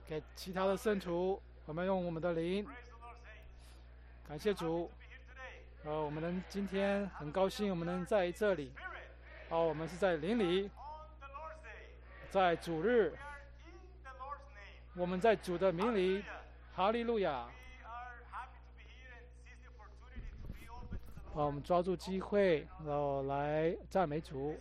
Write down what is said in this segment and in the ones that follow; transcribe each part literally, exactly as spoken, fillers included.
给其他的圣徒，我们用我们的灵，感谢主。呃，我们能今天很高兴，我们能在这里。好，我们是在灵里，在主日，我们在主的名里，哈利路亚。好，我们抓住机会，然后来赞美主。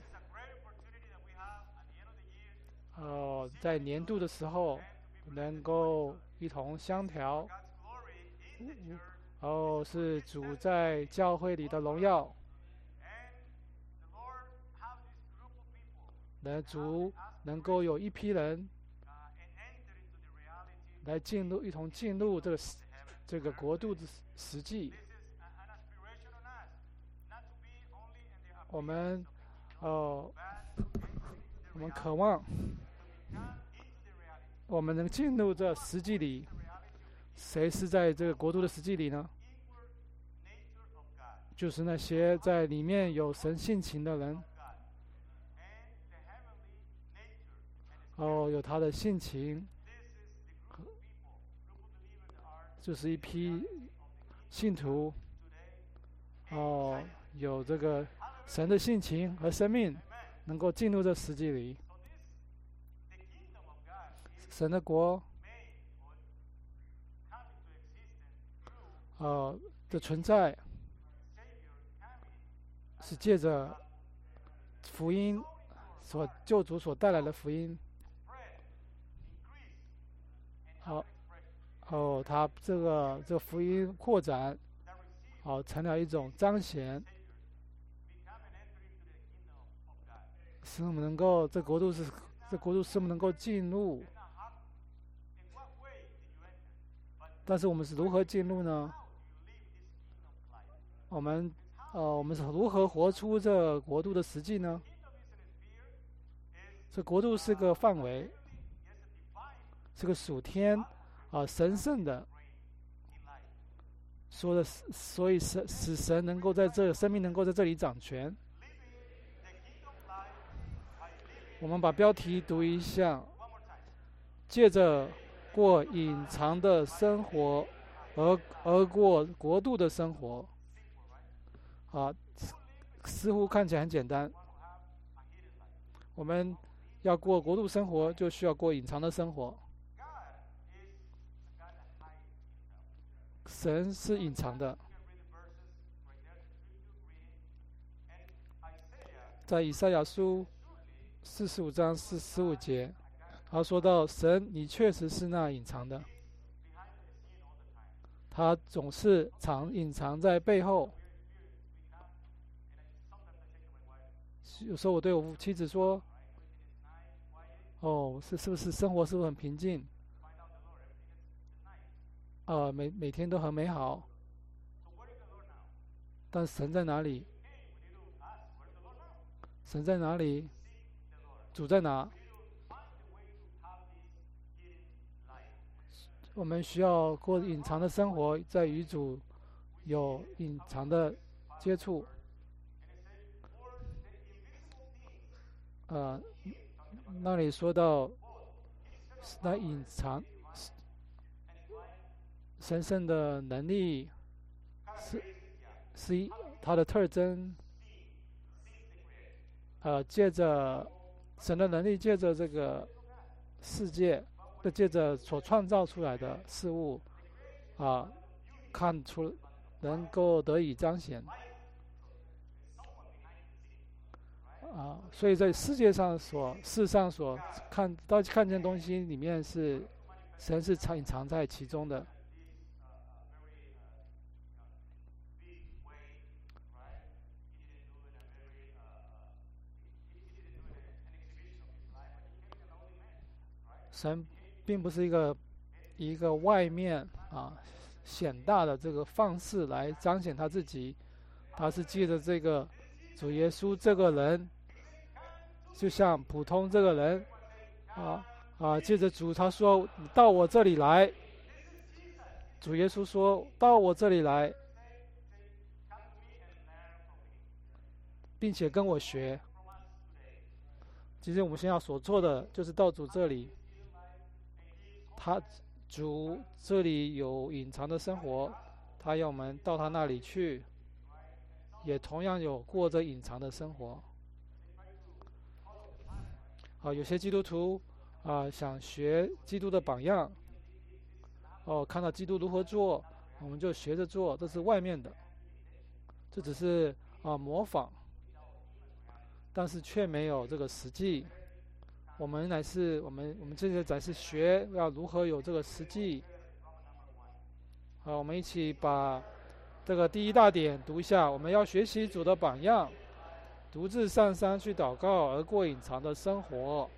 呃，在年度的时候，能够一同相调。然后是主在教会里的荣耀。能主能够有一批人来进入，一同进入这个这个国度的实际。我们呃，我们渴望我们能进入这实际里。谁是在这个国度的实际里呢？就是那些在里面有神性情的人。哦，有他的性情，就是一批信徒。哦，有这个神的性情和生命，能够进入这实际里。神的国，呃的存在，是借着福音所救主所带来的福音。好，哦，他这个这个福音扩展，好，成了一种彰显，使我们能够这国度是这国度使我们能够进入。但是我们是如何进入呢？我们呃，我们是如何活出这国度的实际呢？这国度是个范围，是个属天啊、呃、神圣的，说的，所以使使神能够在这生命能够在这里掌权。我们把标题读一下：借着过隐藏的生活，而而过国度的生活。啊，似乎看起来很简单。我们要过国度生活，就需要过隐藏的生活。神是隐藏的，在以赛亚书四十五章四十五节，他说到：神，你确实是那隐藏的，他总是藏隐藏在背后。有时候我对我妻子说：哦，是是不是生活是不是很平静？呃，每每天都很美好。但神在哪里？神在哪里？主在哪？我们需要过隐藏的生活，在与主有隐藏的接触。呃，那里说到那隐藏神圣的能力是是一它的特征。呃，借着神的能力，借着这个世界，借着所创造出来的事物，啊、呃，看出能够得以彰显。啊，所以在世界上所世上所看到看见东西里面，是神是隐藏在其中的。神并不是一个一个外面啊显大的这个方式来彰显他自己，他是借着这个主耶稣这个人。就像普通这个人，啊啊，借着主他说：你到我这里来。主耶稣说：到我这里来，并且跟我学。其实我们现在所做的就是到主这里， 他主这里有隐藏的生活，他要我们到他那里去，也同样有过着隐藏的生活。啊，有些基督徒啊想学基督的榜样，哦，看到基督如何做，我们就学着做，这是外面的，这只是啊模仿，但是却没有这个实际。我们乃是我们我们这些才是学要如何有这个实际。好，我们一起把这个第一大点读一下。我们要学习主的榜样，独自上山去祷告，而过隐藏的生活。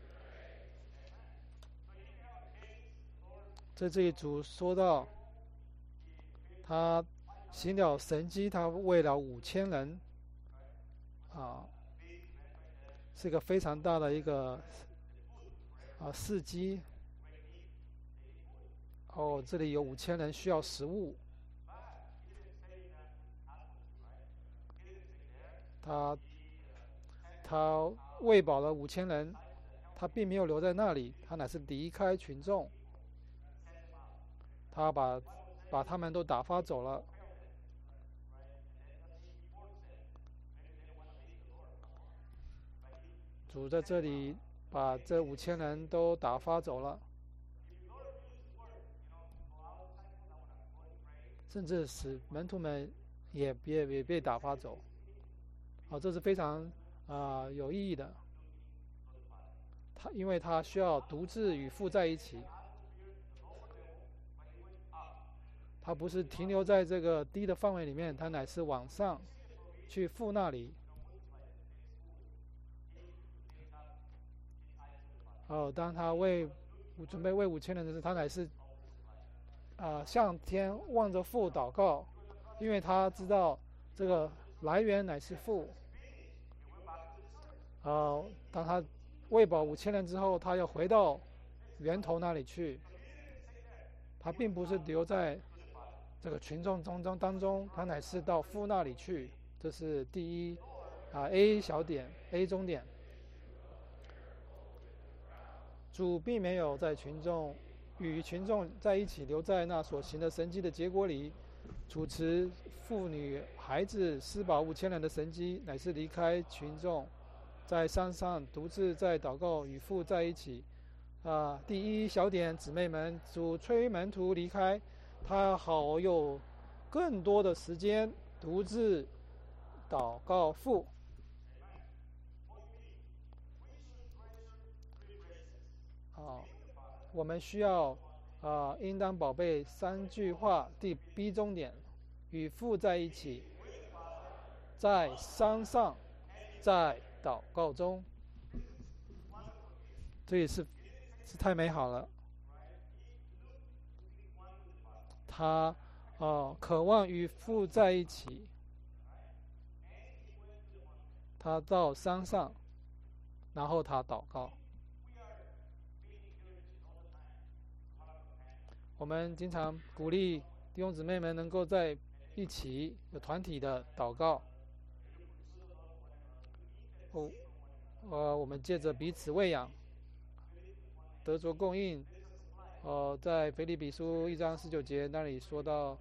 在这里主说到，他行了神迹，他为了五千人，啊，是一个非常大的一个啊事迹。哦，这里有五千人需要食物，他他喂饱了五千人，他并没有留在那里，他乃是离开群众，他把把他们都打发走了。主在这里把这五千人都打发走了，甚至使门徒们也也也被打发走。好，这是非常啊、呃、有意义的。他因为他需要独自与父在一起，他不是停留在这个低的范围里面，他乃是往上去父那里。哦，当他为准备为五千人的时候，他乃是啊、呃、向天望着父祷告，因为他知道这个来源乃是父。啊、呃，当他喂饱五千人之后，他要回到源头那里去。他并不是留在这个群众中中当中，他乃是到父那里去。这是第一啊 A 小点 A 中点。主并没有在群众与群众在一起，留在那所行的神迹的结果里。主持妇女、孩子施饱五千人的神迹，乃是离开群众，在山上独自在祷告，与父在一起。啊，第一小点，姊妹们，主催门徒离开，他好有更多的时间独自祷告父。啊，我们需要啊，应当宝贝三句话。第 B 中点，与父在一起，在山上，在祷告中，这也是是太美好了。他啊，渴望与父在一起，他到山上，然后他祷告。我们经常鼓励弟兄姊妹们能够在一起有团体的祷告。哦，呃，我们借着彼此喂养，得着供应。呃，在腓立比书一章十九节那里说到，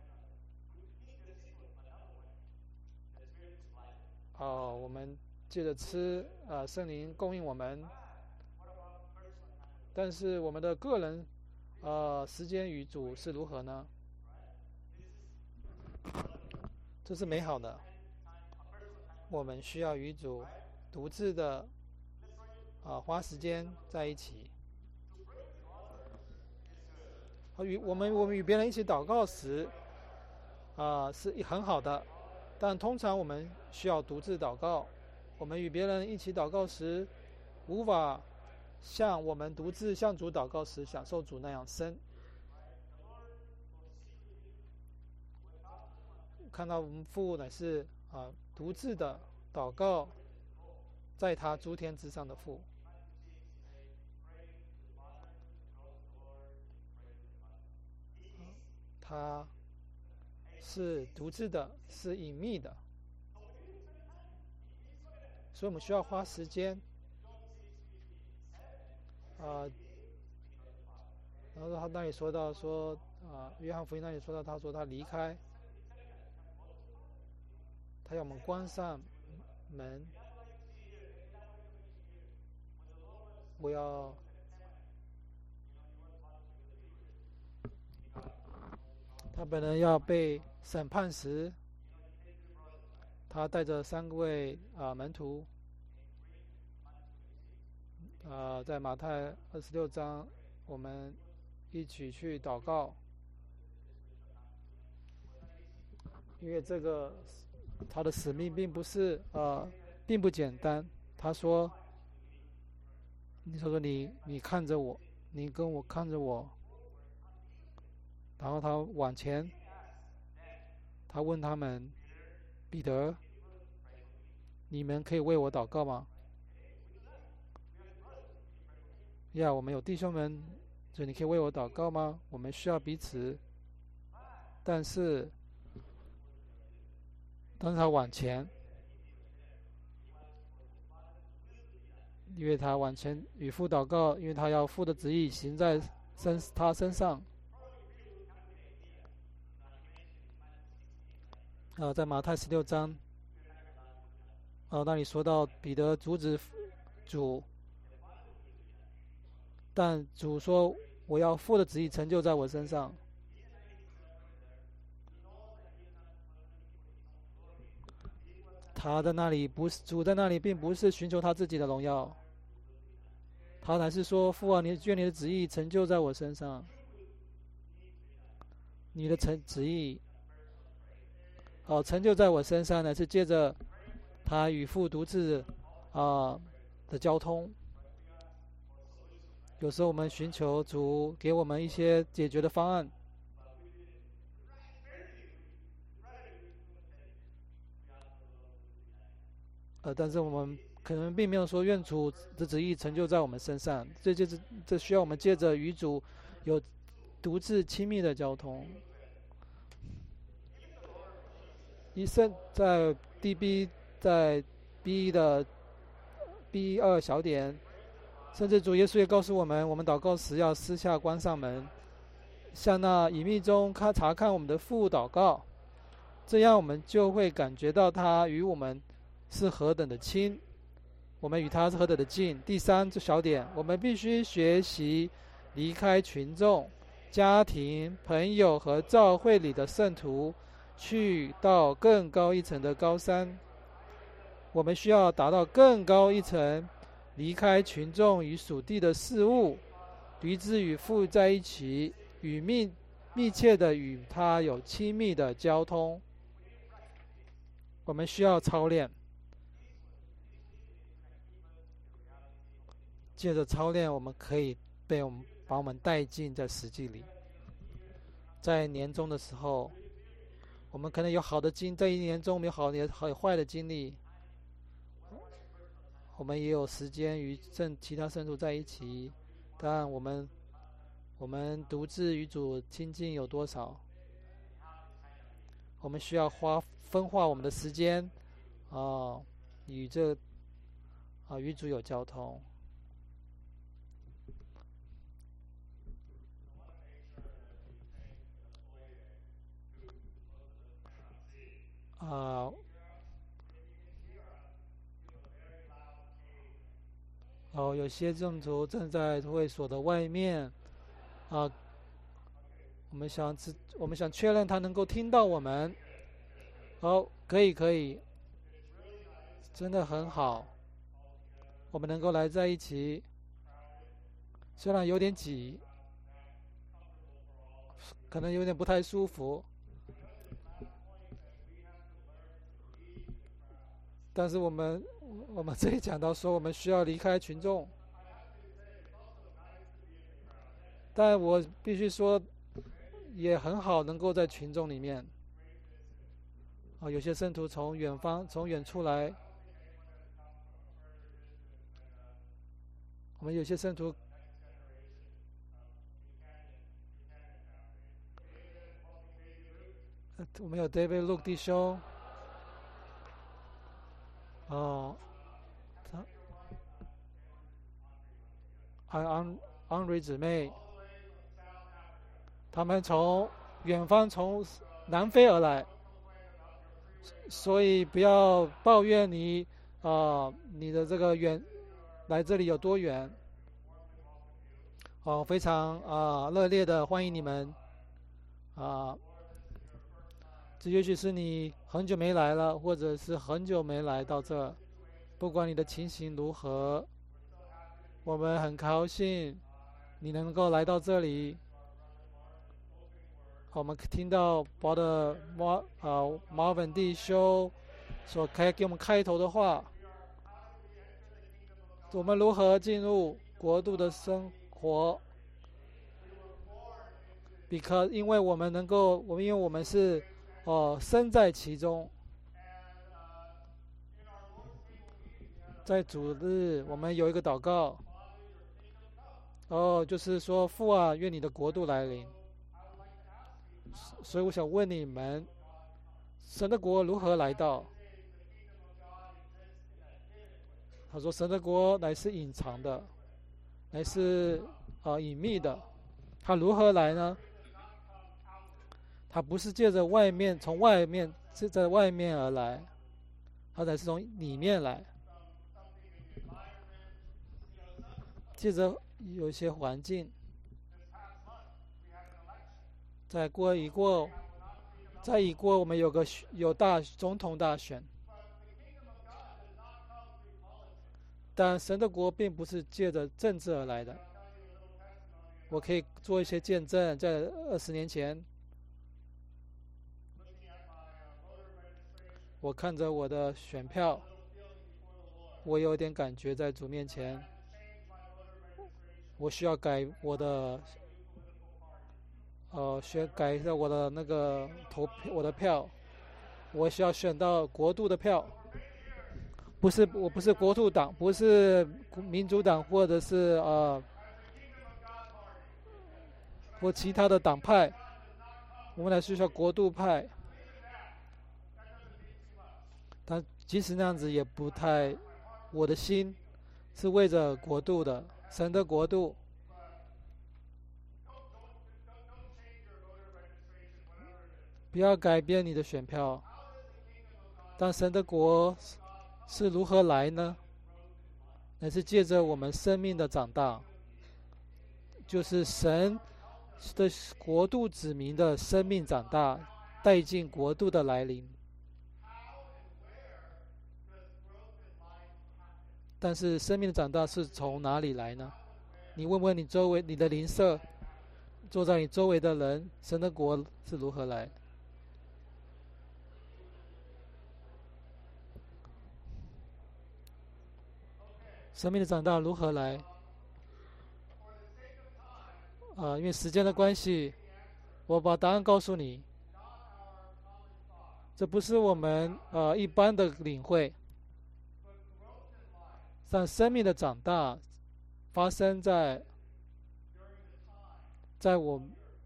哦、呃，我们借着吃，呃，圣灵供应我们。但是我们的个人，呃，时间与主是如何呢？这是美好的。我们需要与主独自的，啊，花时间在一起。与我们我们与别人一起祷告时，啊，是很好的。但通常我们需要独自祷告。我们与别人一起祷告时，无法像我们独自向主祷告时享受主那样深。看到我们父乃是啊独自的祷告，在他诸天之上的父。他是独自的，是隐秘的，所以我们需要花时间，呃， 然后他那里说到说啊，约翰福音那里说到，他说他离开，他要我们关上门，不要。他本人要被审判时，他带着三位啊门徒，啊，在马太二十六章，我们一起去祷告，因为这个他的使命并不是呃，并不简单。他说：“你说说你，你看着我，你跟我看着我。”然后他往前，他问他们：“彼得，你们可以为我祷告吗？”呀，我们有弟兄们，所以你可以为我祷告吗？我们需要彼此。但是，当他往前，因为他往前与父祷告，因为他要父的旨意行在身他身上。啊，在马太十六章，啊，那里说到彼得阻止主，但主说：“我要父的旨意成就在我身上。”他在那里不是主在那里，并不是寻求他自己的荣耀，他乃是说：“父啊，你愿你的旨意成就在我身上。你的成旨意，哦，成就在我身上呢，是借着他与父独自啊的交通。有时候我们寻求主给我们一些解决的方案，呃，但是我们可能并没有说愿主的旨意成就在我们身上，这就是这需要我们借着与主有独自亲密的交通。医生在 D B 在 B 的 B 二小点，甚至主耶稣也告诉我们，我们祷告时要私下关上门，向那隐秘中看查看我们的父祷告，这样我们就会感觉到他与我们是何等的亲，我们与他是何等的近。第三这小点，我们必须学习离开群众、家庭、朋友和教会里的圣徒，去到更高一层的高山。我们需要达到更高一层，离开群众与属地的事物，与之与父在一起，与密密切的与他有亲密的交通。我们需要操练，借着操练，我们可以被我们把我们带进在实际里。在年终的时候，我们可能有好的经，这一年中我们有好的好坏的经历，我们也有时间与圣其他圣徒在一起，但我们我们独自与主亲近有多少？我们需要花分化我们的时间啊、呃，与这啊、呃、与主有交通。啊、呃，哦，有些圣徒正在会所的外面啊、呃，我们想我们想确认他能够听到我们。好，可以可以，真的很好，我们能够来在一起，虽然有点挤，可能有点不太舒服，但是我们我们这里讲到说我们需要离开群众，但我必须说也很好能够在群众里面啊，有些圣徒从远方从远处来，我们有些圣徒我们有 David Luke 弟兄哦，他安安瑞姊妹， 他们从远方从南非而来，所以不要抱怨你啊、呃，你的这个远来这里有多远。哦，非常啊、呃、热烈的欢迎你们啊！这也许是你很久没来了，或者是很久没来到这，不管你的情形如何，我们很高兴你能够来到这里。我们听到保的马啊马本弟兄所开给我们开头的话，我们如何进入国度的生活 ？Because 因为我们能够，我们因为我们是哦、呃、身在其中，在主日我们有一个祷告，哦，就是说父啊，愿你的国度来临。所以我想问你们，神的国如何来到？他说，神的国乃是隐藏的，乃是啊、呃、隐秘的。它如何来呢？它不是借着外面，从外面是在外面而来，它乃是从里面来，借着有一些环境。再过一过，再一过，我们有个有大总统大选，但神的国并不是借着政治而来的。我可以做一些见证，在二十年前，我看着我的选票，我有点感觉在主面前，我需要改我的。呃，选改一下我的那个投票，我的票，我需要选到国度的票，不是，我不是国度党，不是民主党，或者是呃，或其他的党派，我们来需要国度派。但即使那样子也不太，我的心是为着国度的，神的国度。不要改变你的选票。但神的国是如何来呢？乃是借着我们生命的长大，就是神的国度子民的生命长大，带进国度的来临。但是生命的长大是从哪里来呢？你问问你周围你的邻舍，坐在你周围的人，神的国是如何来？生命的长大如何来？啊、呃，因为时间的关系，我把答案告诉你。这不是我们呃一般的领会，但生命的长大发生在在我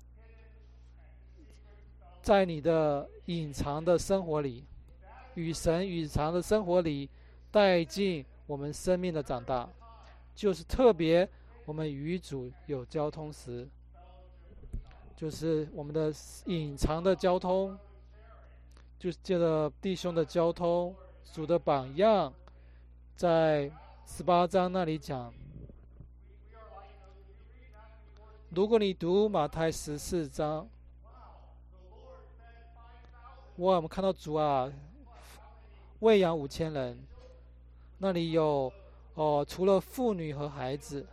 在你的隐藏的生活里，与神隐藏的生活里带进我们生命的长大，就是特别我们与主有交通时，就是我们的隐藏的交通，就是借着弟兄的交通，主的榜样，在十八章那里讲。如果你读马太十四章，哇，我们看到主啊，喂养五千人，那里有哦，除了妇女和孩子，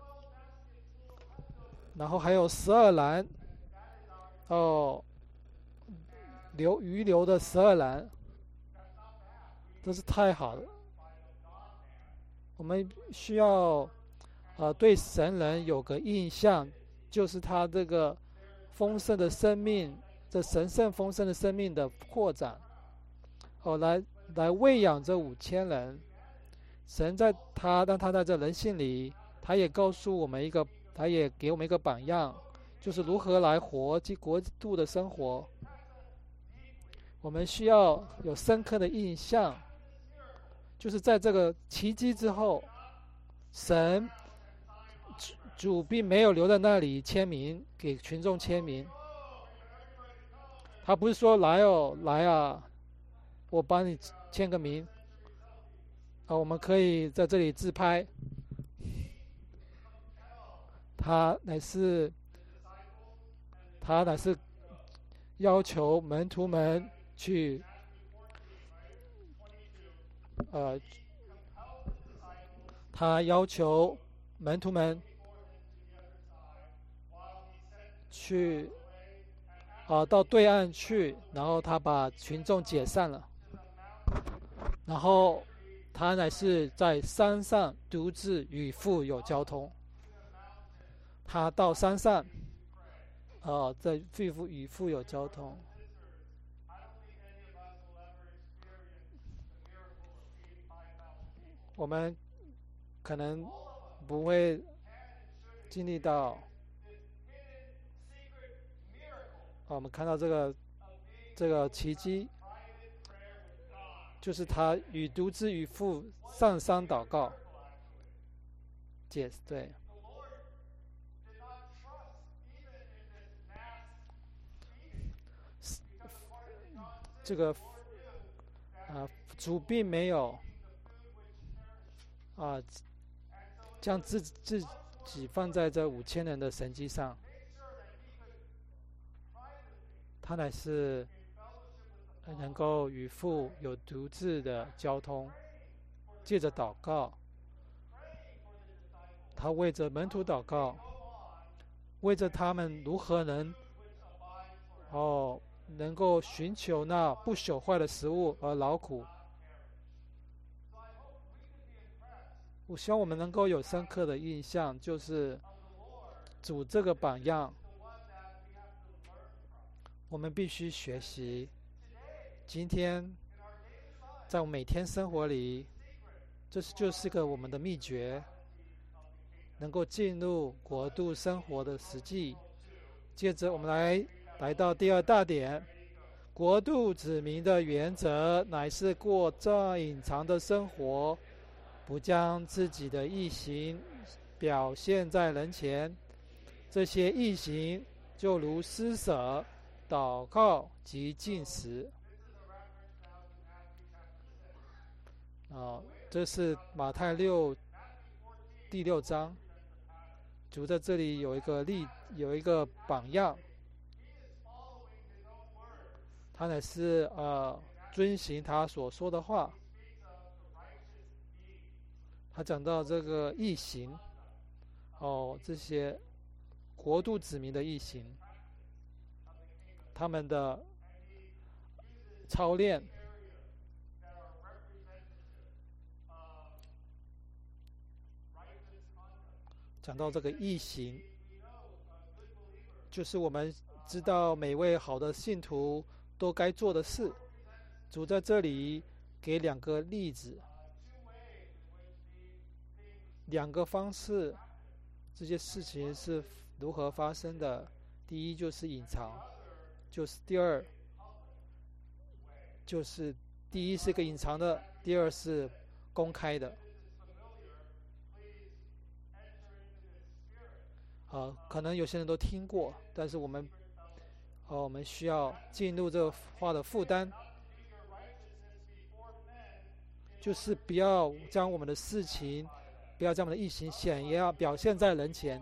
然后还有十二篮，哦，流余留的十二篮，真是太好了。我们需要呃对神人有个印象，就是他这个丰盛的生命，这神圣丰盛的生命的扩展，哦，来来喂养这五千人。神在他让他在这人性里，他也告诉我们一个，他也给我们一个榜样，就是如何来活及国度的生活。我们需要有深刻的印象，就是在这个奇迹之后，神主并没有留在那里签名给群众签名， 他不是说来哦来啊，我帮你签个名啊，我们可以在这里自拍。他乃是他乃是要求门徒们去呃，他要求门徒们去啊、呃、到对岸去，然后他把群众解散了，然后他乃是在山上独自与父有交通。他到山上，呃，在与父与父有交通。我们可能不会经历到，啊，我们看到这个这个奇迹，就是他与独自与父上山祷告。解对。这个啊，主并没有啊将自自己放在这五千人的神迹上，他乃是能够与父有独自的交通，借着祷告，他为着门徒祷告，为着他们如何能哦能够寻求那不朽坏的食物而劳苦。我希望我们能够有深刻的印象，就是主这个榜样，我们必须学习。今天在我们每天生活里，这是就是个我们的秘诀，能够进入国度生活的实际。接着我们来来到第二大点，国度子民的原则乃是过这隐藏的生活，不将自己的义行表现在人前。这些义行就如施舍、祷告及禁食。啊，这是马太六第六章，主在这里有一个例，有一个榜样，他乃是呃遵行他所说的话。他讲到这个义行，哦，这些国度子民的义行，他们的操练，讲到这个义行，就是我们知道每位好的信徒都该做的事。主在这里给两个例子，两个方式，这些事情是如何发生的。第一就是隐藏，就是第二就是第一是个隐藏的，第二是公开的。呃，可能有些人都听过，但是我们，呃，我们需要进入这个话的负担，就是不要将我们的事情，不要将我们的义行显，也要表现在人前。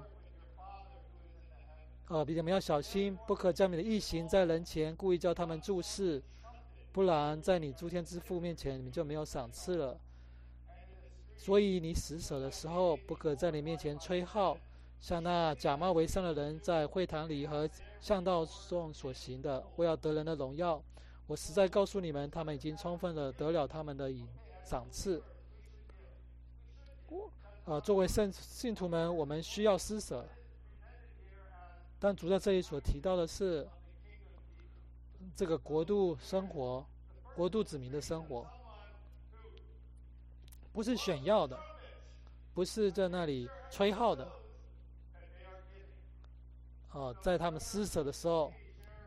呃，我们要小心，不可将你的义行在人前故意叫他们注视，不然在你诸天之父面前，你们就没有赏赐了。所以你施舍的时候，不可在你面前吹号，像那假冒为善的人在会堂里和向道中所行的，为要得人的荣耀。我实在告诉你们，他们已经充分的得了他们的赏赐。呃，作为圣信徒们，我们需要施舍，但主在这里所提到的是这个国度生活，国度子民的生活，不是炫耀的，不是在那里吹号的。哦、呃，在他们施舍的时候，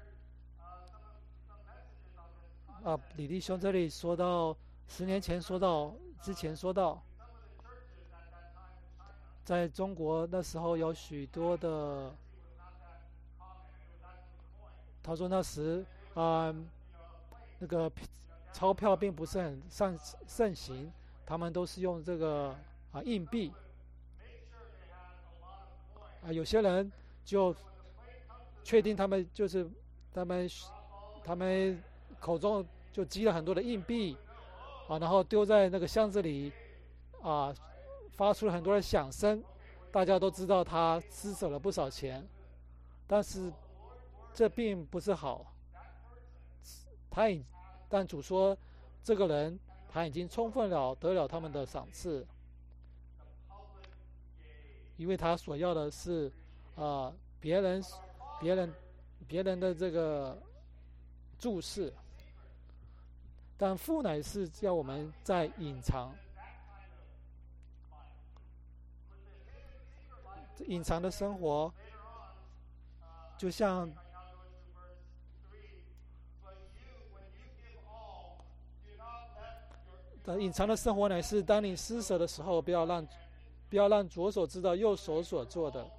啊，李弟兄这里说到，十年前说到，之前说到，在中国那时候有许多的，他说那时啊、呃、那个钞票并不是很盛盛行，他们都是用这个啊硬币啊，有些人就确定他们就是他们他们口中就积了很多的硬币啊，然后丢在那个箱子里啊，发出了很多的响声，大家都知道他施舍了不少钱，但是这并不是好。他已但主说这个人他已经充分了得了他们的赏赐，因为他所要的是啊、呃、别人别人别人的这个注视，但父乃是叫我们在隐藏隐藏的生活，就像隐藏的生活乃是当你施舍的时候，不要让不要让左手知道右手所做的，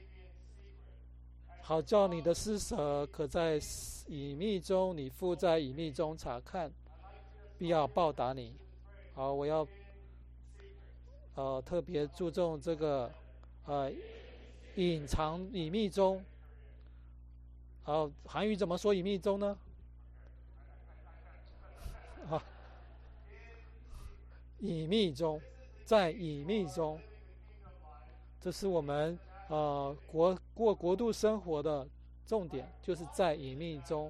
好叫你的施舍可在隐秘中，你父在隐秘中查看，必要报答你。好，我要呃特别注重这个呃隐藏隐秘中。好，韩语怎么说隐秘中呢？啊，隐秘中，在隐秘中，这是我们呃国过国度生活的重点，就是在隐秘中。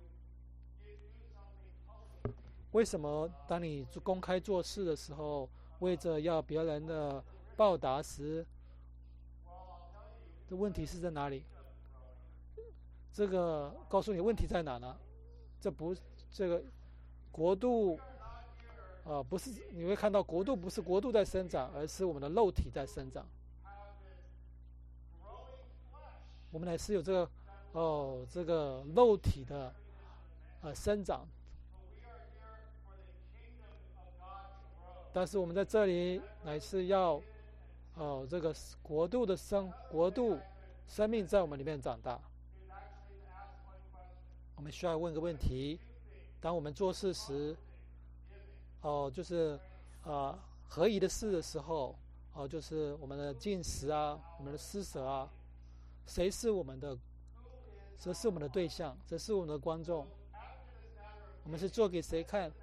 为什么当你公开做事的时候，为着要别人的报答时，这问题是在哪里？这个告诉你问题在哪呢？这不，这个国度啊、呃，不是你会看到国度不是国度在生长，而是我们的肉体在生长。我们乃是有这个哦，这个肉体的呃生长，但是我们在这里乃是要哦这个国度的生国度生命在我们里面长大。我们需要问个问题：当我们做事时，哦，就是啊、呃、合宜的事的时候，哦，就是我们的进食啊，我们的施舍啊，谁是我们的？谁是我们的对象？谁是我们的观众？我们是做给谁看？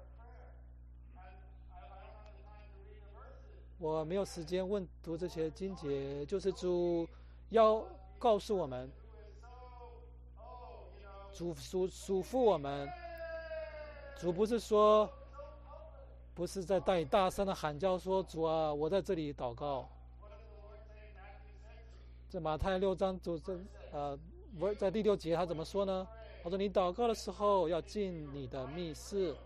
我没有时间问读这些经节，就是主要告诉我们，主嘱嘱咐我们，主不是说，不是在带大声的喊叫说，主啊，我在这里祷告。这马太六章主这呃，在第六节他怎么说呢？他说：“你祷告的时候要进你的密室，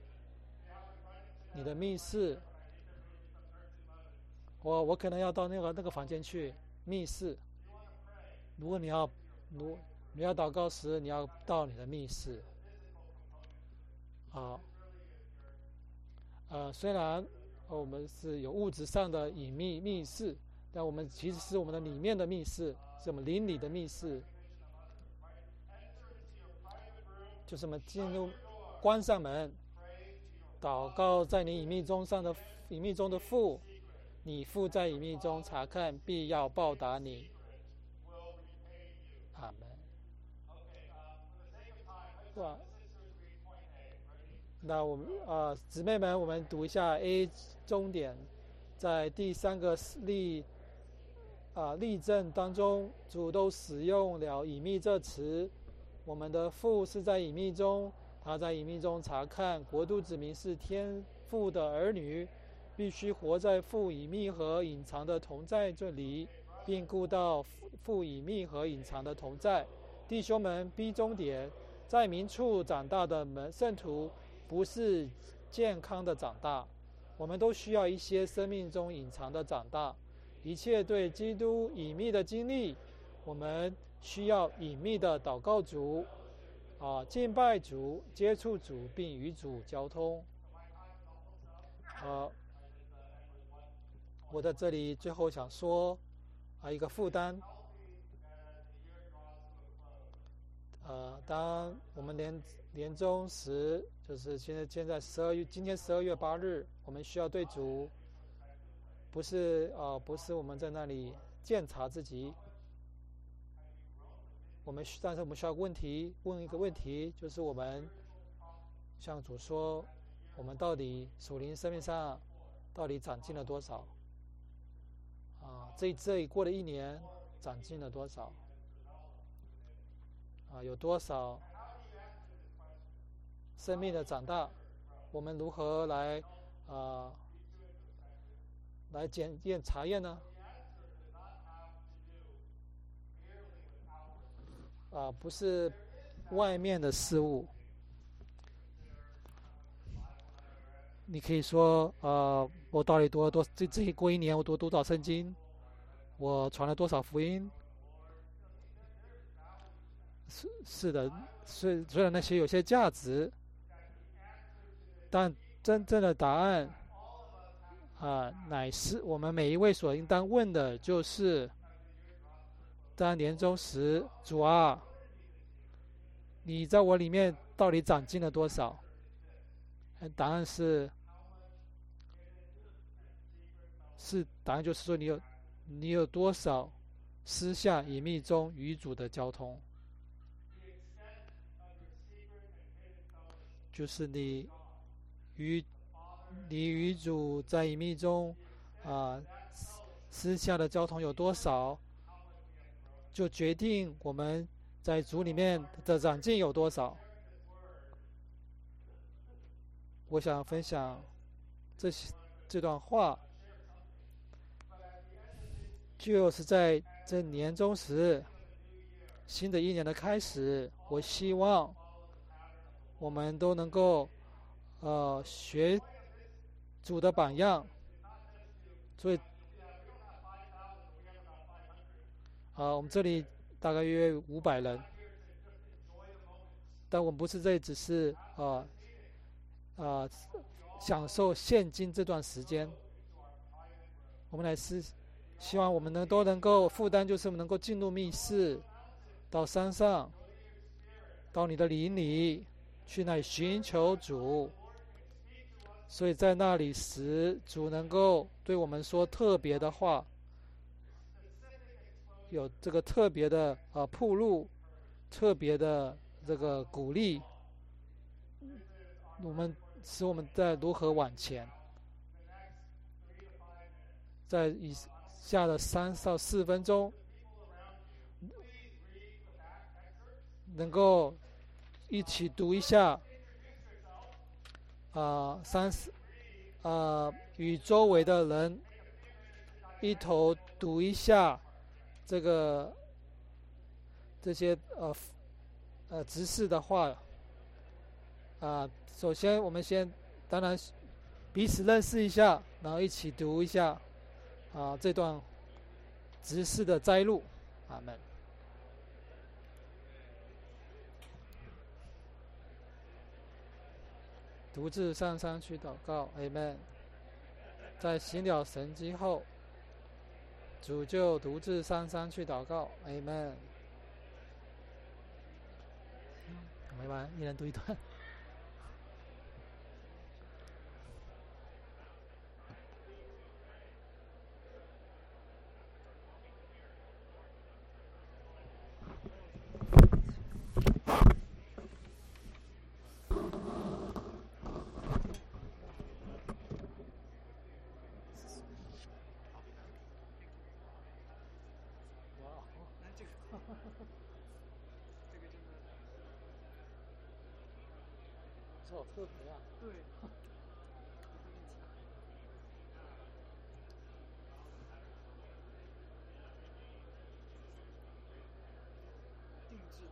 你的密室。我我可能要到那个那个房间去密室。如果你要如你要祷告时，你要到你的密室。好，呃，虽然我们是有物质上的隐秘密室，但我们其实是我们的里面的密室，是我们邻里的密室。就是我们进入，关上门，祷告在你隐秘中上的隐秘中的父，你父在隐秘中查看，必要报答你。阿门。哇，那我们啊，姊妹们，我们读一下 A 终点，在第三个例啊例证当中，主都使用了隐秘这词。我们的父是在隐秘中，他在隐秘中查看。国度子民是天父的儿女，必须活在父隐秘和隐藏的同在这里，并顾到父隐秘和隐藏的同在。弟兄们， B 终点，在明处长大的门圣徒不是健康的长大，我们都需要一些生命中隐藏的长大。一切对基督隐秘的经历，我们需要隐秘的祷告主，啊，敬拜主，接触主，并与主交通。啊，我在这里最后想说，啊，一个负担，呃， 当我们年年终时，就是现在现在十二月，今天十二月八日，我们需要对主，不是啊、呃，不是我们在那里检查自己，我们但是我们需要问题问一个问题，就是我们向主说，我们到底属灵生命上到底长进了多少？啊，这这一过了一年，长进了多少？啊，有多少生命的长大？我们如何来啊来检验查验呢？啊，不是外面的事物。你可以说，呃，我到底读了多这这一过一年，我读多少圣经？我传了多少福音？是是的，虽虽然那些有些价值，但真正的答案啊、呃，乃是我们每一位所应当问的，就是当年终时，主啊，你在我里面到底长进了多少？答案是是答案就是说你有你有多少私下隐秘中与主的交通，就是你与你与主在隐秘中啊、呃、私下的交通有多少，就决定我们在主里面的长进有多少。我想分享这这段话，就是在这年终时，新的一年的开始，我希望我们都能够呃学主的榜样。所以啊、呃，我们这里大概约五百人，但我们不是这里只是啊啊、呃呃、享受现今这段时间，我们来是希望我们能都能够负担，就是我们能够进入密室，到山上，到你的林里去那里寻求主。所以在那里时，主能够对我们说特别的话，有这个特别的啊铺路，特别的这个鼓励，我们使我们在如何往前，在以下的三到四分钟，能够一起读一下啊三十啊与周围的人一同读一下这个这些呃呃执事的话啊。首先，我们先当然彼此认识一下，然后一起读一下啊这段执事的摘录。阿们。独自上山去祷告。阿们。在行了神迹后，主就独自上山去祷告。阿们。没完，一人读一段。这好特别啊！对。定制。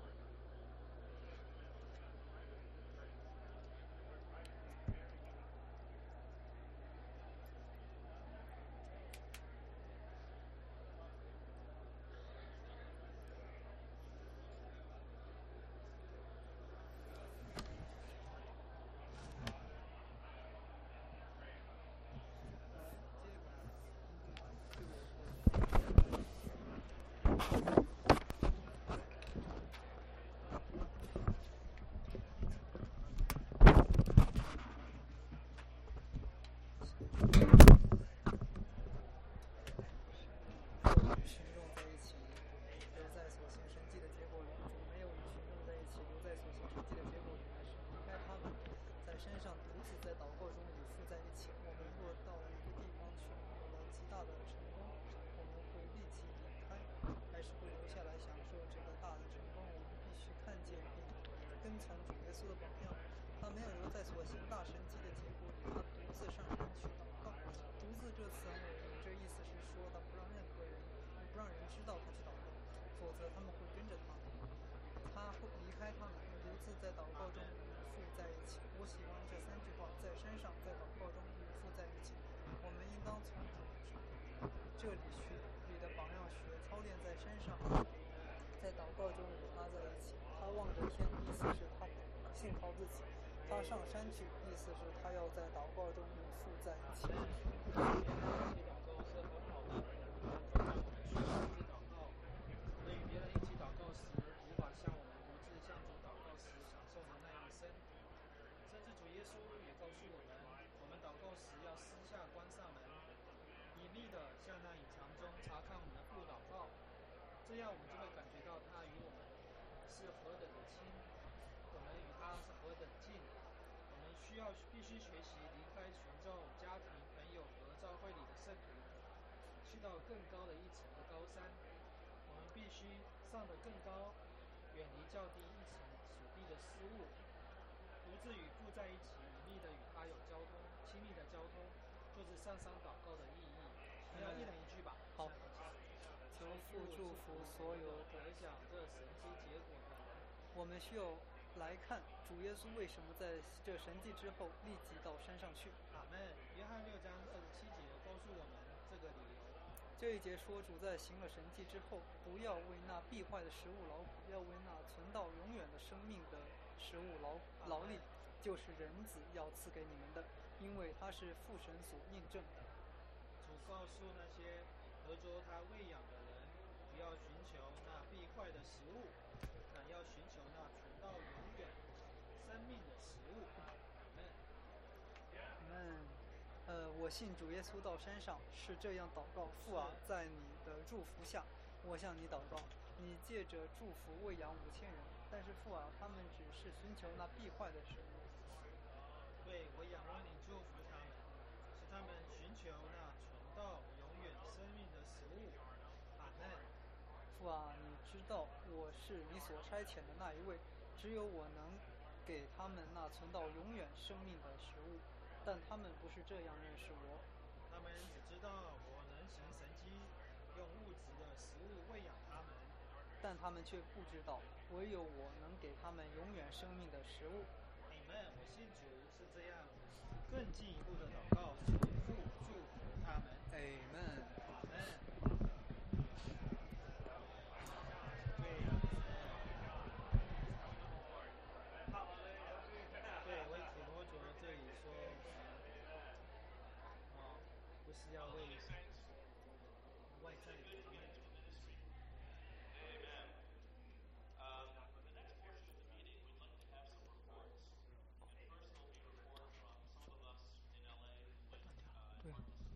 信靠自己。他上山去，意思是他要在祷告中与父在一起。 与别人一起祷告时，无法像我们独自向主祷告时享受的那样深。甚至主耶稣也告诉我们，我们祷告时要私下关上门，隐秘的向那隐藏中查看我们的父祷告，这样我们就会感觉到他与我们是何等的亲，我们与他是何等近。我们需要必须学习离开群众、家庭、朋友和教会里的圣徒，去到更高的一层的高山。我们必须上得更高，远离较低一层属地的事物，独自与父在一起，隐秘的与他有交通，亲密的交通，就是上山祷告的意义。你要一人一句吧。 好，求父祝福所有得享这神迹结果的人。 我们需要来看主耶稣为什么在这神迹之后立即到山上去。 阿们。约翰六章二十七节告诉我们这个理由。 这一节说，主在行了神迹之后，不要为那必坏的食物劳苦，要为那存到永远的生命的食物劳劳力，就是人子要赐给你们的，因为他是父神所印证的。 主告诉那些得着他喂养的人，不要寻求那必坏的食物，乃要寻求那存到永远生命的食物。阿们。 阿们。呃，我信主耶稣到山上是这样祷告：父啊，在你的祝福下，我向你祷告，你借着祝福喂养五千人。但是父啊，他们只是寻求那必坏的食物。 对，我仰望你祝福他们，使他们寻求那存到永远生命的食物。阿们。 父啊，你知道我是你所差遣的那一位，只有我能给他们那存到永远生命的食物。但他们不是这样认识我， 他们只知道我能行神迹，用物质的食物喂养他们， 但他们却不知道，唯有我能给他们永远生命的食物。 你们，我信主是这样，更进一步的祷告，求父祝福他们。 阿们。 阿们。对呀。对，为提摩卓这里说，哦，不是要为外在的。 对。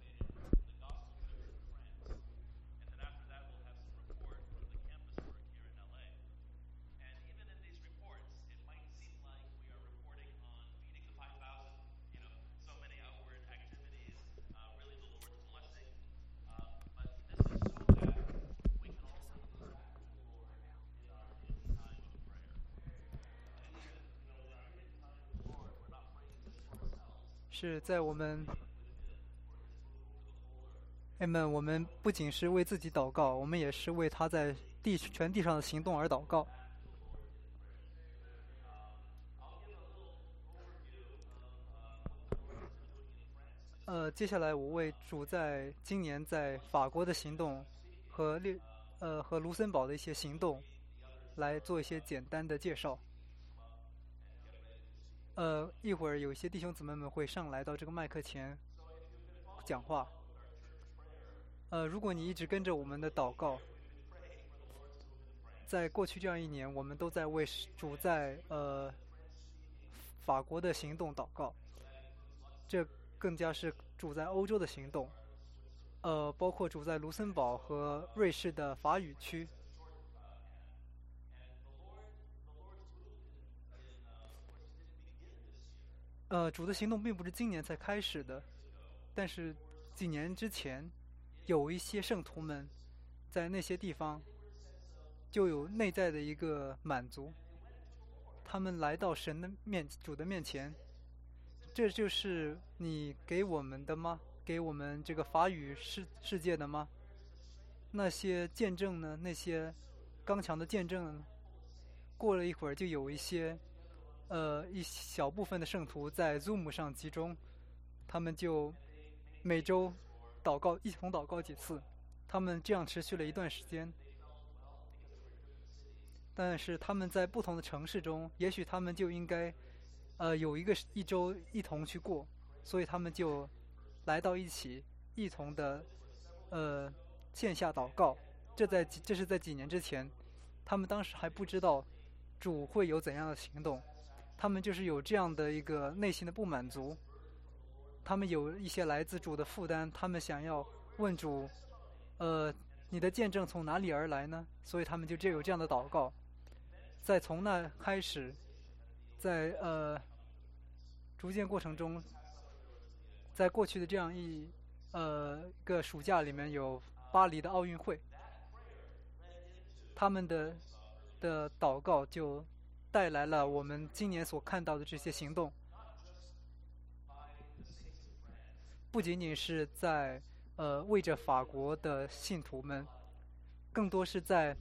是在我们阿们，我们不仅是为自己祷告，我们也是为他在地全地上的行动而祷告。呃，接下来我为主在今年在法国的行动和列呃和卢森堡的一些行动来做一些简单的介绍。呃，一会儿有一些弟兄姊妹们会上来到这个麦克前讲话。呃，如果你一直跟着我们的祷告，在过去这样一年，我们都在为主在呃法国的行动祷告，这更加是主在欧洲的行动，呃，包括主在卢森堡和瑞士的法语区。呃，主的行动并不是今年才开始的，但是几年之前，有一些圣徒们在那些地方就有内在的一个满足，他们来到神的面主的面前，这就是你给我们的吗？给我们这个法语世世界的吗？那些见证呢？那些刚强的见证呢？过了一会儿，就有一些呃一小部分的圣徒在 Zoom 上集中，他们就每周祷告，一同祷告几次。他们这样持续了一段时间。 但是他们在不同的城市中，也许他们就应该，呃，有一个一周一同去过，所以他们就来到一起，一同的，呃，线下祷告。这在这是在几年之前，他们当时还不知道主会有怎样的行动，他们就是有这样的一个内心的不满足，他们有一些来自主的负担，他们想要问主，呃，你的见证从哪里而来呢？所以他们就这有这样的祷告。再从那开始，在呃逐渐过程中，在过去的这样一呃个暑假里面，有巴黎的奥运会，他们的的祷告就带来了我们今年所看到的这些行动，不仅仅是在呃为着法国的信徒们，更多是在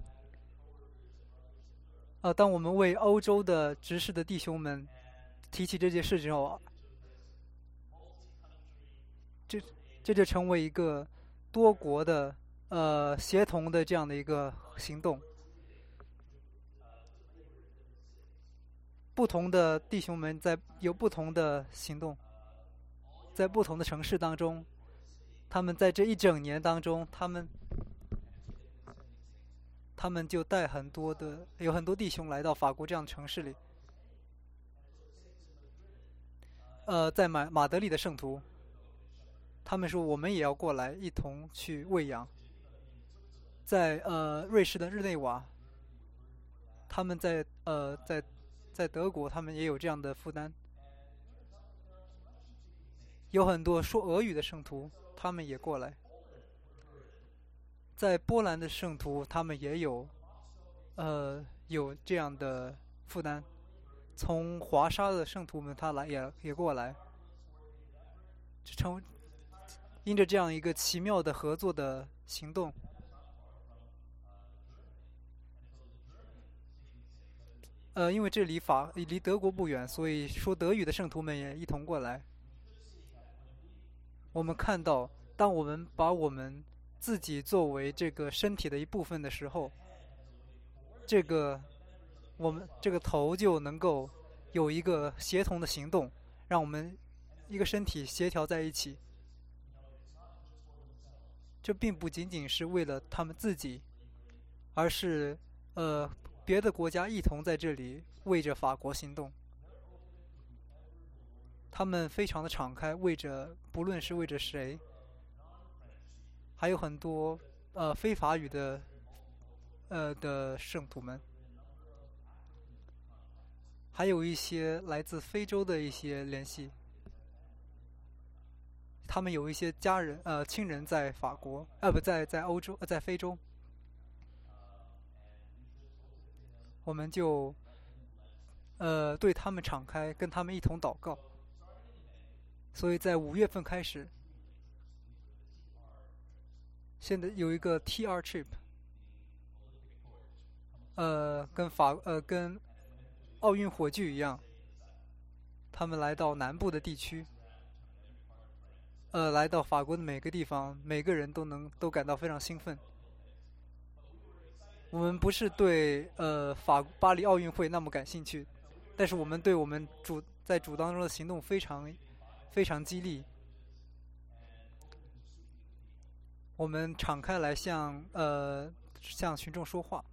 呃当我们为欧洲的执事的弟兄们提起这件事之后，这这就成为一个多国的呃协同的这样的一个行动。不同的弟兄们在有不同的行动，在不同的城市当中，他们在这一整年当中，他们他们就带很多的有很多弟兄来到法国这样的城市里。呃，在马马德里的圣徒，他们说我们也要过来一同去喂养。在呃瑞士的日内瓦，他们在呃在在德国，他们也有这样的负担。有很多说俄语的圣徒，他们也过来。在波兰的圣徒，他们也有呃有这样的负担。从华沙的圣徒们，他来也也过来，成因着这样一个奇妙的合作的行动，呃，因为这离法离德国不远，所以说德语的圣徒们也一同过来。我们看到，当我们把我们自己作为这个身体的一部分的时候，这个我们这个头就能够有一个协同的行动，让我们一个身体协调在一起。这并不仅仅是为了他们自己，而是呃别的国家一同在这里为着法国行动。他们非常的敞开，为着不论是为着谁，还有很多呃非法语的呃的圣徒们，还有一些来自非洲的一些联系。他们有一些家人呃亲人在法国，呃不在在欧洲，呃在非洲。我们就呃对他们敞开，跟他们一同祷告。所以在五月份开始，现在有一个 T R trip， 呃，跟法呃跟奥运火炬一样，他们来到南部的地区，呃，来到法国的每个地方，每个人都能都感到非常兴奋。我们不是对呃法巴黎奥运会那么感兴趣，但是我们对我们主在主当中的行动非常非常激励。我们敞开来向呃向群众说话，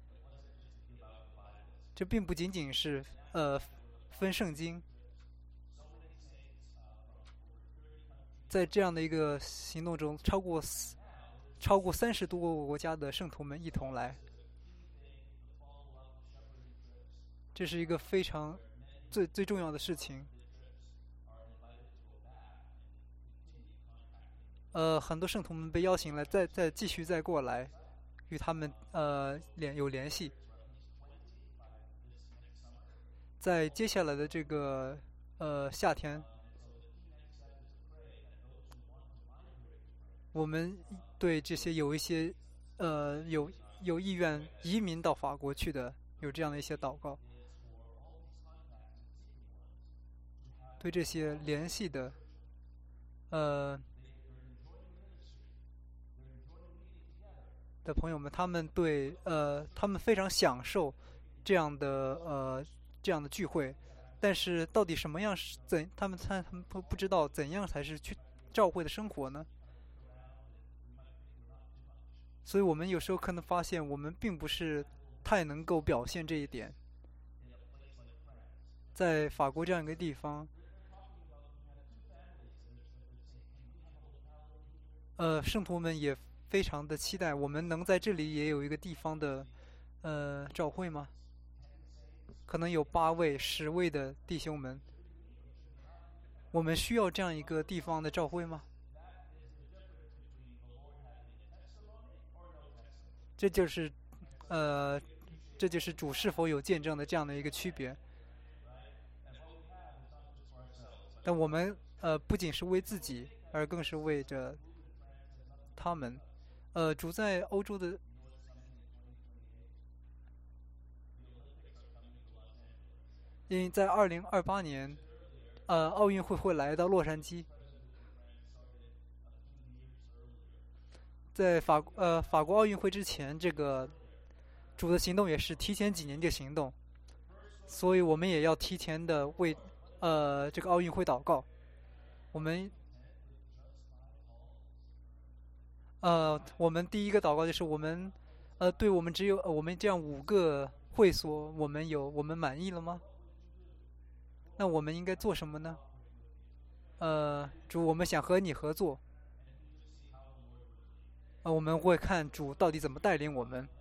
这并不仅仅是呃分圣经。在这样的一个行动中，超过超过三十多个国家的圣徒们一同来，这是一个非常最最重要的事情。呃，很多圣徒们被邀请来，再再继续再过来，与他们呃联有联系。在接下来的这个呃夏天，我们对这些有一些呃有有意愿移民到法国去的，有这样的一些祷告。对这些联系的，呃。 的朋友们，他们对呃，他们非常享受这样的呃这样的聚会，但是到底什么样是怎，他们他他们不不知道怎样才是去教会的生活呢？所以我们有时候可能发现，我们并不是太能够表现这一点。在法国这样一个地方，呃，圣徒们也非常的期待我们能在这里也有一个地方的呃教会吗？可能有八位、十位的弟兄们，我们需要这样一个地方的教会吗？这就是，呃，这就是主是否有见证的这样的一个区别。但我们呃不仅是为自己，而更是为着他们。呃，主在欧洲的，因为在二零二八年，呃，奥运会会来到洛杉矶。在法呃法国奥运会之前，这个主的行动也是提前几年就行动，所以我们也要提前的为呃这个奥运会祷告。我们呃我们第一个祷告就是我们呃对我们只有、呃、我们这样五个会所，我们有我们满意了吗？那我们应该做什么呢？呃，主，我们想和你合作，呃，我们会看主到底怎么带领我们。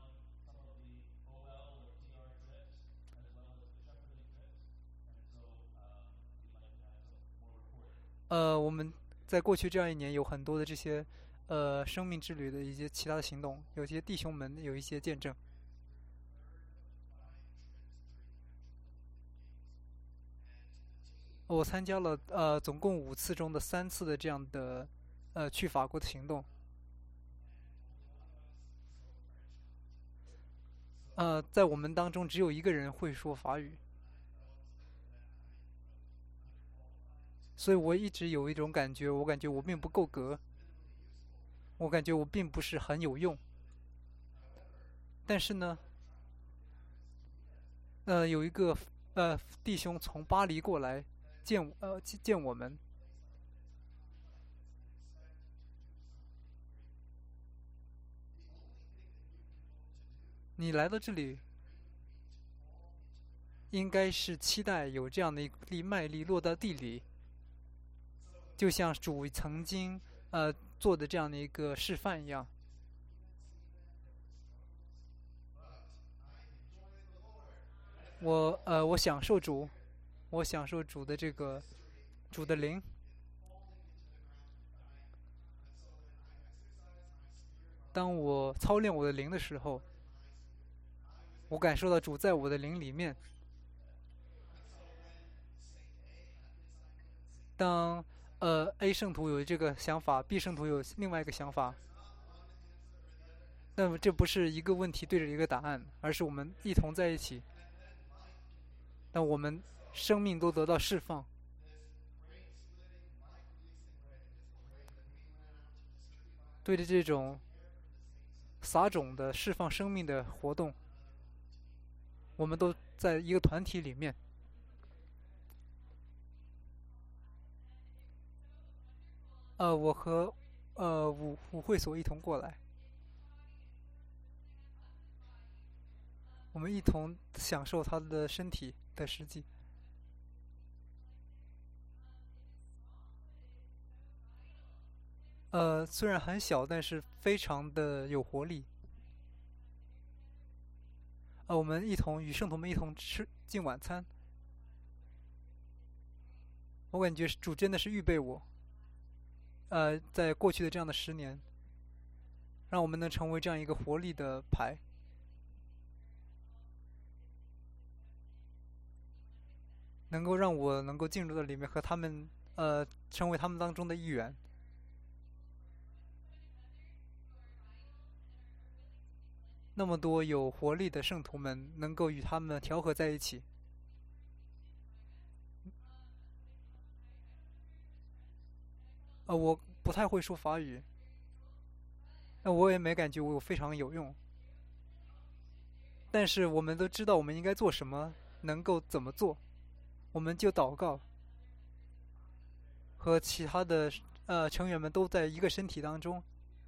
呃，我们在过去这样一年有很多的这些呃生命之旅的一些其他的行动，有些弟兄们有一些见证。我参加了呃总共五次中的三次的这样的呃去法国的行动。呃，在我们当中只有一个人会说法语，所以我一直有一种感觉，我感觉我并不够格，我感觉我并不是很有用。但是呢，呃，有一个呃弟兄从巴黎过来见呃见见我们。你来到这里，应该是期待有这样的一粒麦粒落到地里，就像主曾经呃做的这样的一个示范一样。我呃我享受主，我享受主的这个主的灵。当我操练我的灵的时候，我感受到主在我的灵里面。当呃 A 圣徒有这个想法，B 圣徒有另外一个想法，那么这不是一个问题对着一个答案，而是我们一同在一起，那我们生命都得到释放。对着这种撒种的释放生命的活动，我们都在一个团体里面。呃，我和呃五五会所一同过来，我们一同享受他的身体的实际。呃，虽然很小，但是非常的有活力。呃，我们一同与圣徒们一同吃进晚餐。我感觉主真的是预备我，呃，在过去的这样的十年，让我们能成为这样一个活力的牌，能够让我能够进入到里面，和他们呃成为他们当中的一员。那么多有活力的圣徒们，能够与他们调和在一起。呃，我不太会说法语， 那我也没感觉我非常有用。但是我们都知道我们应该做什么，能够怎么做，我们就祷告，和其他的呃成员们都在一个身体当中。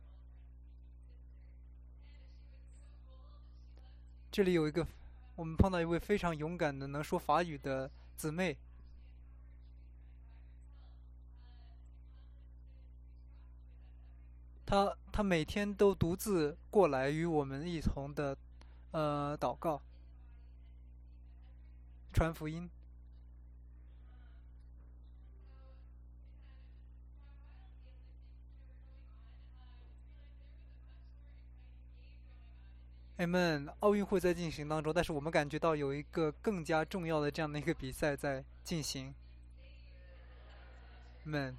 这里有一个，我们碰到一位非常勇敢的能说法语的姊妹，她她每天都独自过来与我们一同的呃祷告、传福音。哎们，奥运会在进行当中，但是我们感觉到有一个更加重要的这样的一个比赛在进行。们，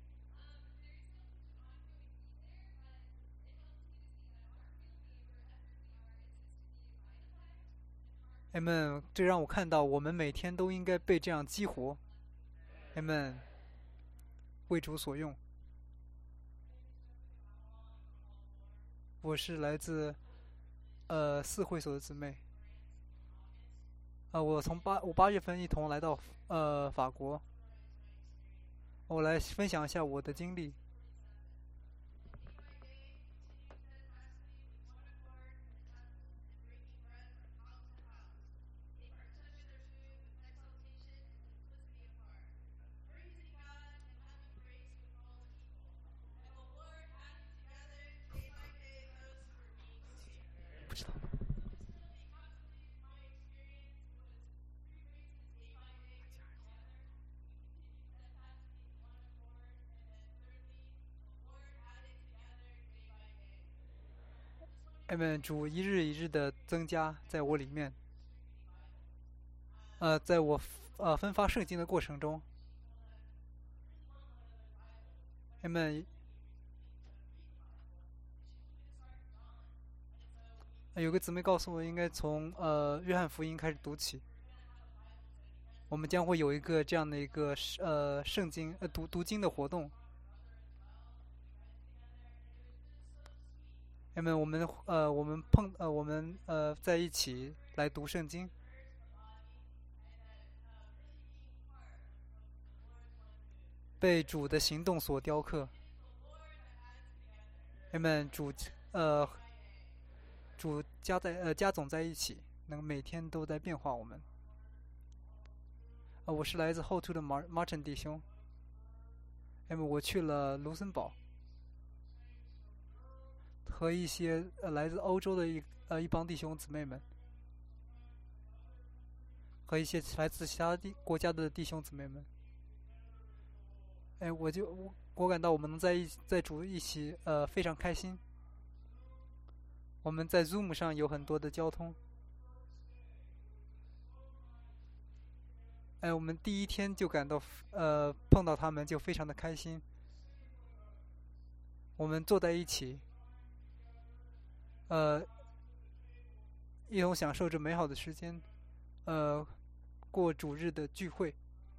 哎们，这让我看到我们每天都应该被这样激活。哎们，为主所用。我是来自呃四会所的姊妹。呃，我从八我八月份一同来到呃法国，我来分享一下我的经历。不知道。哎们，主一日一日的增加在我里面。呃，在我呃分发圣经的过程中，哎们，有个姊妹告诉我，应该从呃约翰福音开始读起。我们将会有一个这样的一个呃圣经呃读读经的活动。哎们，我们呃我们碰呃我们呃在一起来读圣经，被主的行动所雕刻。哎们，主呃主加在呃加总在一起，能每天都在变化我们。呃，我是来自后图的马 Martin 弟兄。那么我去了卢森堡，和一些呃来自欧洲的一呃一帮弟兄姊妹们，和一些来自其他地国家的弟兄姊妹们。哎，我就我我感到我们能在一在主一起呃非常开心。我们在 Zoom 上有很多的交通。哎，我们第一天就感到呃碰到他们就非常的开心。我们坐在一起，呃，一同享受着美好的时间，呃，过主日的聚会。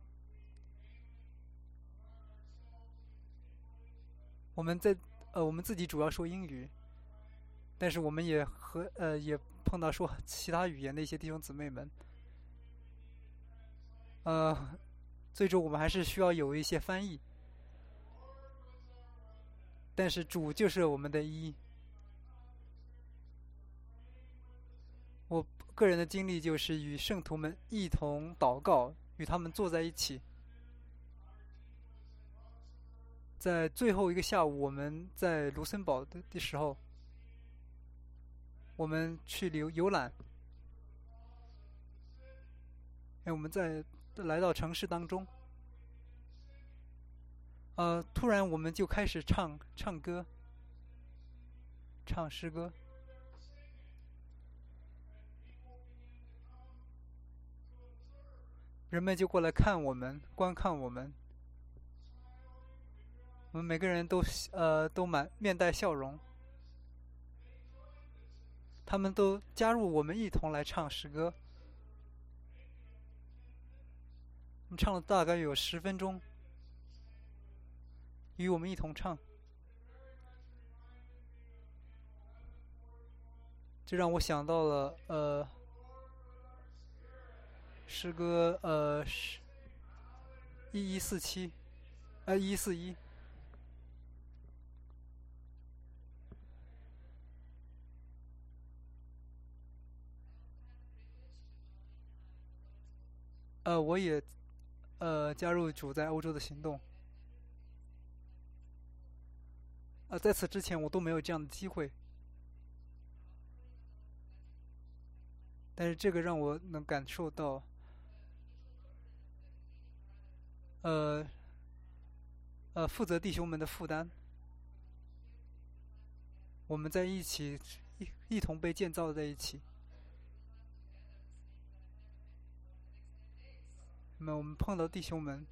我们在呃我们自己主要说英语，但是我们也和呃也碰到说其他语言的一些弟兄姊妹们。呃，最终我们还是需要有一些翻译，但是主就是我们的一。我个人的经历就是与圣徒们一同祷告，与他们坐在一起。在最后一个下午，我们在卢森堡的的时候，我们去游游览。哎，我们在来到城市当中，呃，突然我们就开始唱唱歌，唱诗歌。人们就过来看我们，观看我们。我们每个人都呃都满面带笑容，他们都加入我们一同来唱诗歌。我们唱了大概有十分钟，与我们一同唱。 这让我想到了呃，诗歌呃是一一四七，呃一四一。呃，我也呃加入主在欧洲的行动。呃，在此之前我都没有这样的机会，但是这个让我能感受到，呃呃，负责弟兄们的负担，我们在一起一一同被建造在一起。那么我们碰到弟兄们，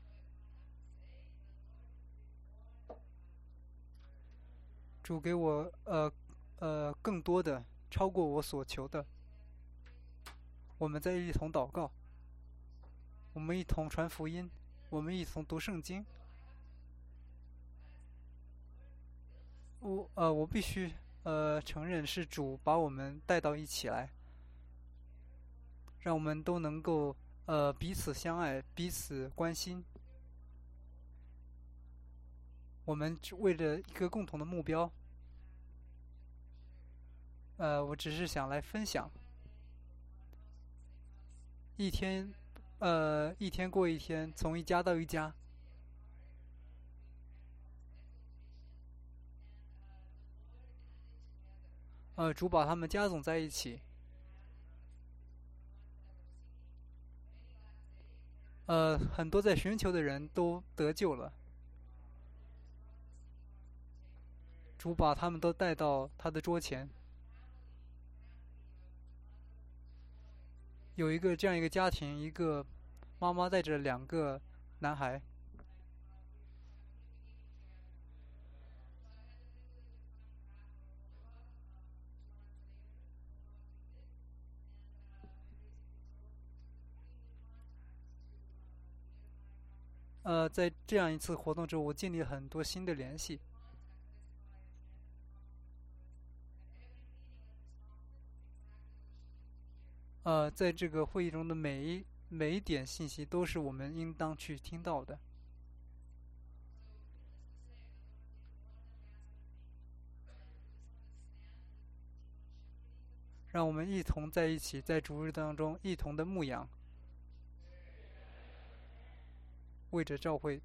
主给我呃呃更多的，超过我所求的。我们在一同祷告，我们一同传福音，我们一同读圣经。我呃我必须呃承认是主把我们带到一起来，让我们都能够呃彼此相爱，彼此关心。我们为了一个共同的目标，呃，我只是想来分享。一天，呃，一天过一天，从一家到一家。呃，主把他们加总在一起。呃，很多在寻求的人都得救了。主把他们都带到他的桌前。有一个这样一个家庭，一个妈妈带着两个男孩。呃，在这样一次活动之后，我建立了很多新的联系。呃，在这个会议中的每一每一点信息，都是我们应当去听到的。让我们一同在一起，在主日当中一同的牧养，为着教会。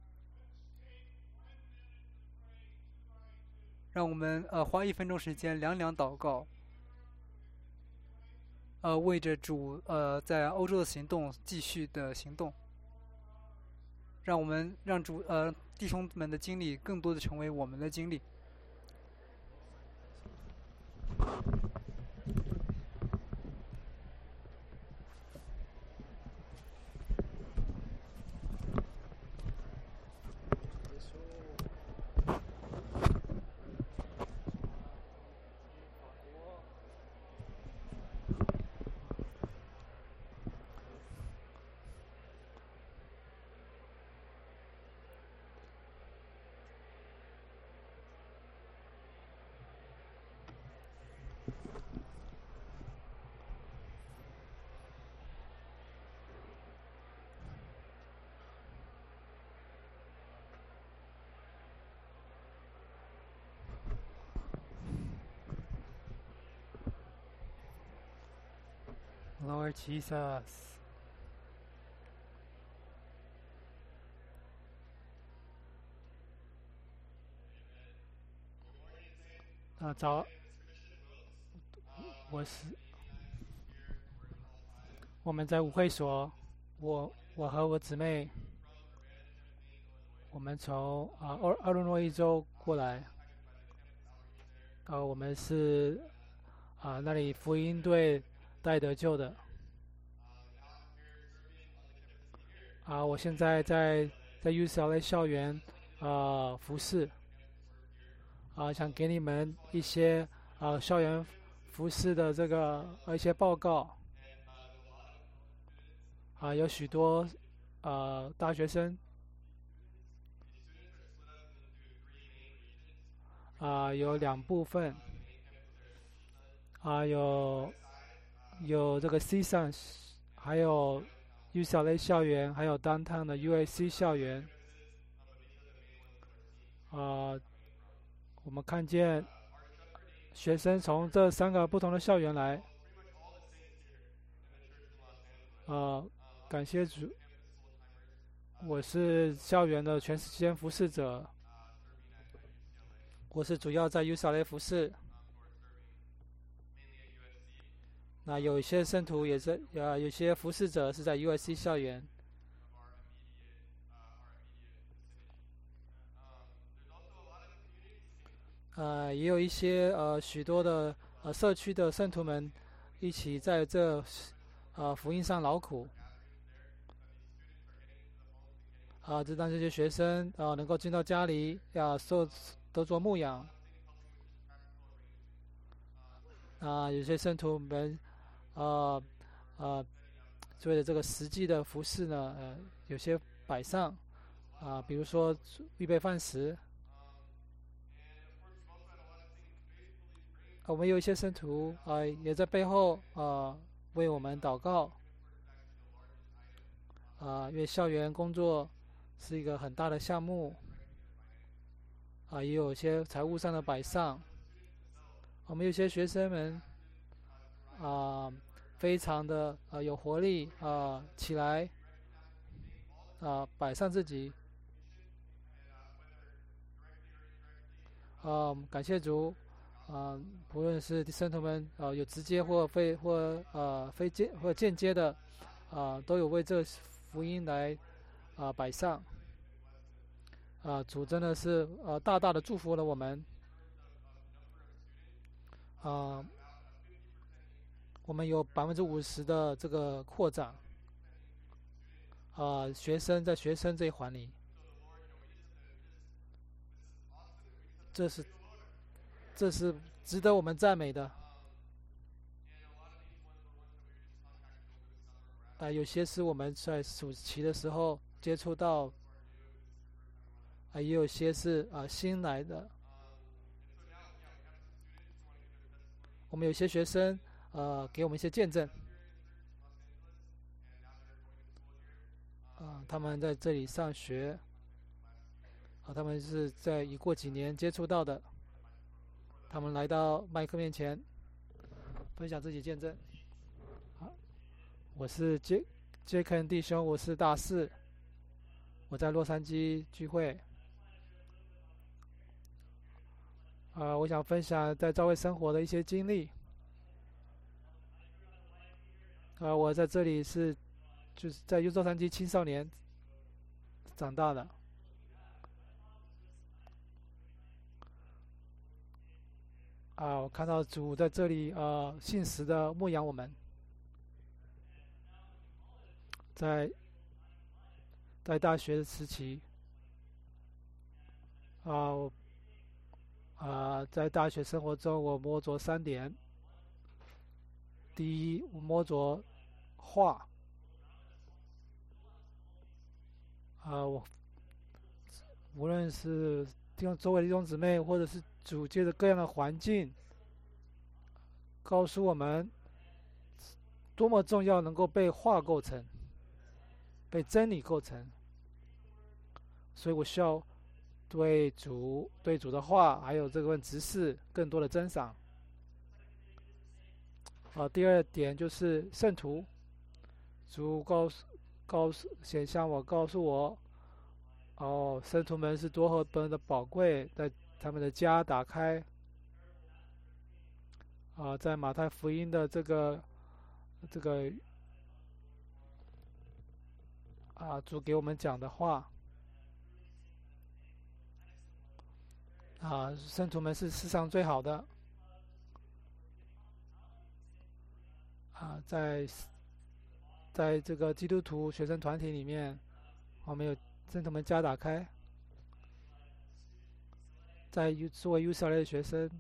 让我们呃花一分钟时间两两祷告，呃为着主呃在欧洲的行动继续的行动。让我们让主呃弟兄们的经历更多的成为我们的经历。 Lord Jesus， 啊，早，我是我们在舞会所，我我和我姊妹，我们从啊奥奥洛诺一州过来，呃，我们是啊那里福音队带得救的。啊，我现在在在 U C L A 校园啊服侍，啊想给你们一些啊校园服侍的这个呃一些报告。啊，有许多呃大学生啊，有两部分啊，有有这个 C 上，还有 U C L A 校园，还有 Downtown 的 U A C 校园。啊，我们看见学生从这三个不同的校园来。啊，感谢主，我是校园的全时间服侍者，我是主要在 U C L A 服侍。那有一些圣徒也是，呃，有些服侍者是在 U S C 校园。呃，也有一些呃许多的呃社区的圣徒们一起在这呃福音上劳苦。啊，这让这些学生啊能够进到家里，要受得做牧养。啊，有些圣徒们，呃呃，为了这个实际的服饰呢，呃，有些摆上，啊，比如说预备饭食。我们有一些圣徒啊，也在背后啊为我们祷告。啊，因为校园工作是一个很大的项目，啊，也有一些财务上的摆上。我们有些学生们啊，非常的啊有活力啊，起来啊，摆上自己。啊，感谢主。啊，不论是圣徒们啊，有直接或非或呃非间或间接的啊，都有为这福音来啊摆上。啊，主真的是呃大大的祝福了我们。啊，我们有百分之五十的这个扩展。啊，学生在学生这一环里，这是这是值得我们赞美的。啊，有些是我们在暑期的时候接触到，啊，也有些是啊新来的。我们有些学生呃给我们一些见证。啊，他们在这里上学。啊，他们是在已过几年接触到的。他们来到麦克面前，分享自己见证。好，我是杰杰肯弟兄，我是大四，我在洛杉矶聚会。啊，我想分享在教会生活的一些经历。啊，我在这里是就是在洛杉矶青少年长大的。啊，我看到主在这里呃信实的牧养我们。在在大学时期，啊我啊在大学生活中，我摸着三点。第一，我摸着画。啊，我无论是弟兄周围的弟兄姊妹，或者是主借着各样的环境，告诉我们多么重要，能够被画构成，被真理构成。所以我需要对主、对主的话，还有这份执事更多的珍赏。啊，第二点就是圣徒，主告诉、告诉、显向我、告诉我，哦，圣徒们是多么多么的宝贵，在他们的家打开。啊，在马太福音的这个这个啊，主给我们讲的话。啊，圣徒们是世上最好的。啊，在在这个基督徒学生团体里面，我们有圣徒们家打开。在作为 U C L A 的学生，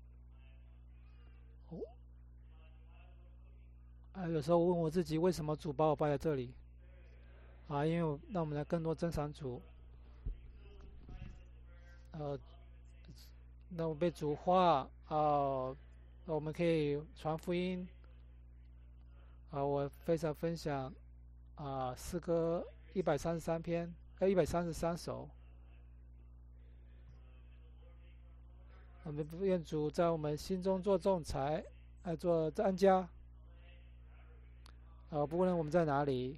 啊，有时候问我自己，为什么主把我摆在这里？啊，因为让我们来更多珍赏主。呃，那我被主化啊， 我们可以传福音。啊，我非常分享啊诗歌一百三十三篇，呃一百三十三首。我们愿主在我们心中做仲裁，呃，做安家。呃，不论我们在哪里，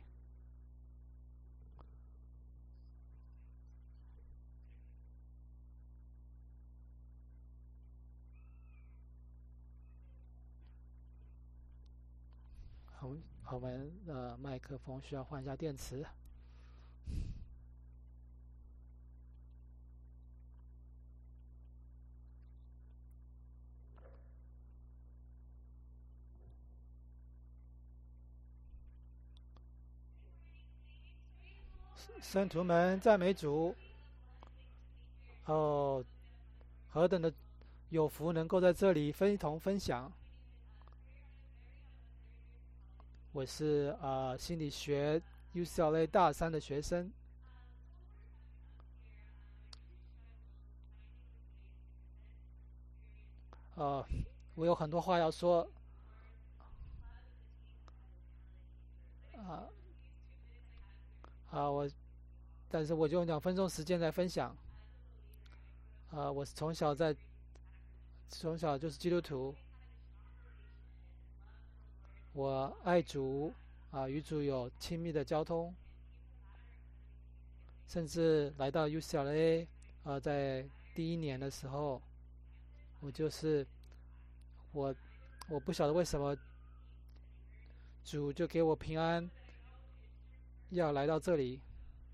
我我们的麦克风需要换一下电池。圣徒们赞美主。哦，何等的有福，能够在这里非同分享。我是啊、呃、心理学 U C L A 大三的学生。呃，我有很多话要说。啊啊，我，但是我就用两分钟时间来分享。啊，我是从小在，从小就是基督徒。我爱主，啊，与主有亲密的交通，甚至来到 U C L A， 啊，在第一年的时候，我就是我，我不晓得为什么主就给我平安，要来到这里。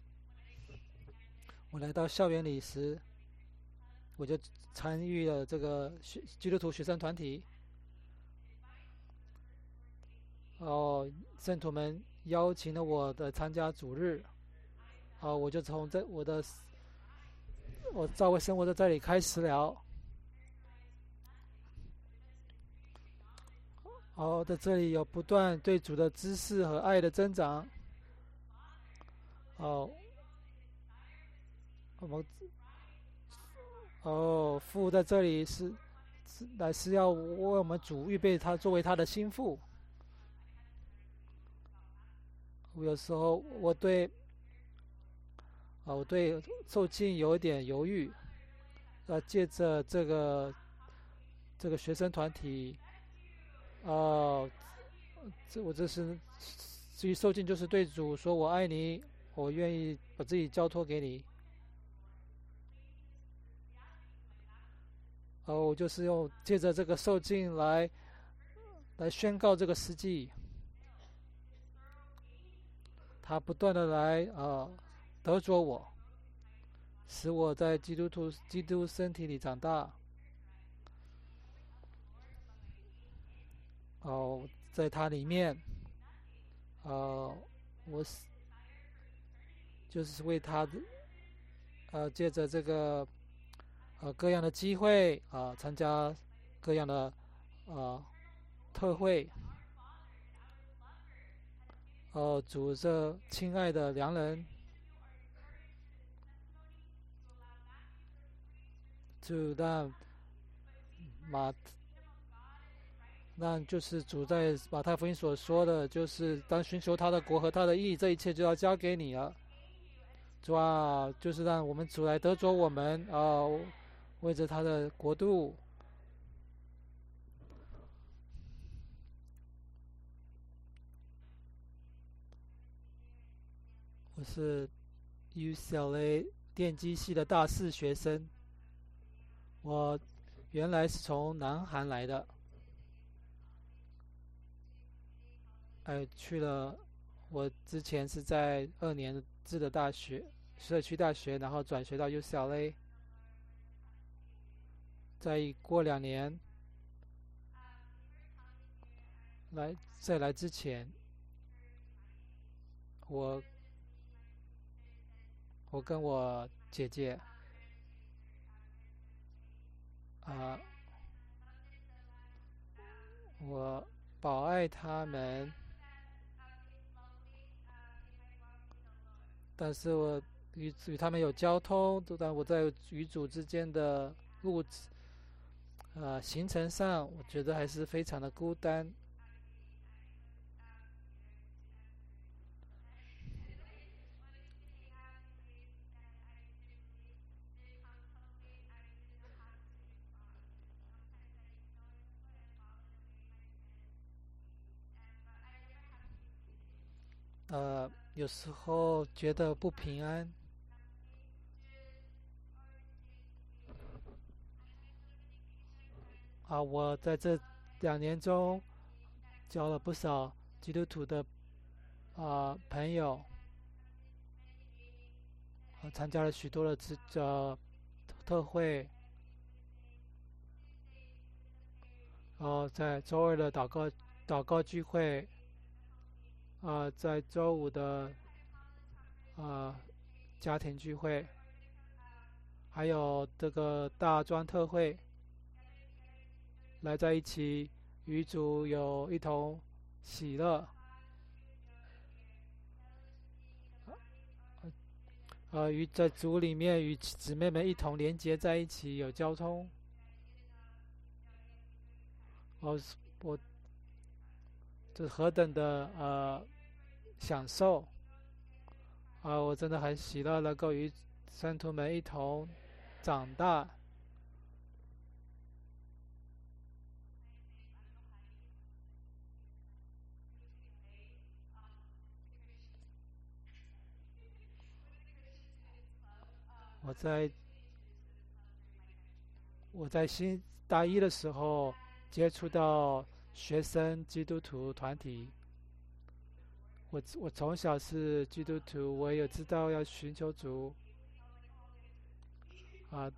我来到校园里时，我就参与了这个学基督徒学生团体。哦，圣徒们邀请了我的参加主日。哦，我就从这我的我教会生活在这里开始了。哦，在这里有不断对主的知识和爱的增长。哦，我们哦，父在这里是是来是要为我们主预备他作为他的心腹。我有时候我对啊，我对受浸有一点犹豫。呃，借着这个这个学生团体，哦、呃，这我这是至于受浸，就是对主说我爱你，我愿意把自己交托给你。哦，我就是用借着这个受浸来来宣告这个实际。他不断的来啊、呃、得着我，使我在基督徒基督身体里长大。哦，在他里面，呃，我是就是为他呃借着这个呃各样的机会啊、呃，参加各样的呃特会。哦，主这亲爱的良人，就让马，让就是主在马太福音所说的，就是当寻求他的国和他的义，这一切就要交给你了。主啊，就是让我们主来得着我们啊、呃，为着他的国度。我是 U C L A 电机系的大四学生。我原来是从南韩来的，哎，去了。我之前是在二年制的大学，社区大学，然后转学到 U C L A。再过两年来，再来之前，我我跟我姐姐啊、我保爱他们，但是我与与他们有交通，但我在与主之间的路呃，行程上我觉得还是非常的孤单。呃，有时候觉得不平安。啊，我在这两年中交了不少基督徒的啊、朋友，啊，参加了许多的自呃特会，然后在周二的祷告祷告聚会，啊、在周五的啊、家庭聚会，还有这个大专特会，来在一起与主有一同喜乐，呃，与在主里面与姊妹们一同连结在一起，有交通。我我这何等的呃享受啊、我真的很喜乐能够与圣徒们一同长大。我在我在新大一的时候接触到学生基督徒团体，我我从小是基督徒，我也知道要寻求主啊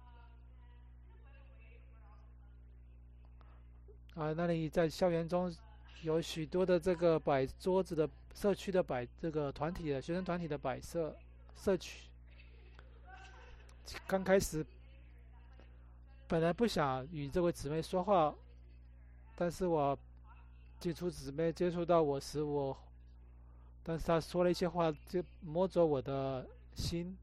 啊，那里在校园中有许多的这个摆桌子的社区的摆这个团体的学生团体的摆设社区。刚开始本来不想与这位姊妹说话，但是我接触姊妹接触到我时，我但是她说了一些话，就摸着我的心。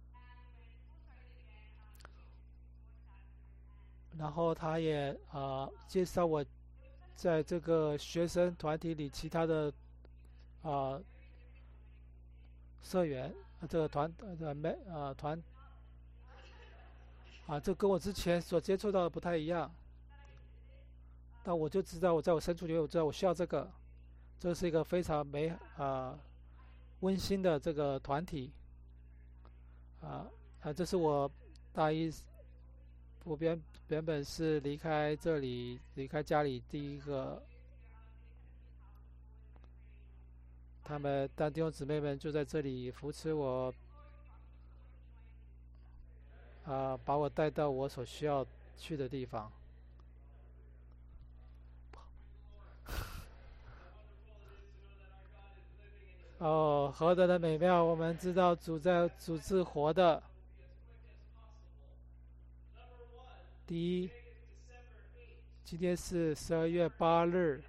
然后她也呃介绍我在这个学生团体里其他的啊、呃社员，呃这个团呃没呃团啊，这跟我之前所接触到的不太一样。但我就知道我在我深处里，我知道我需要这个，这是一个非常美啊、呃温馨的这个团体啊啊，这是我大一我原原本是离开这里离开家里第一个，他们但弟兄姊妹们就在这里扶持我啊，把我带到我所需要去的地方。哦，何等的美妙！我们知道主在主是活的。第一，今天是十二月八日，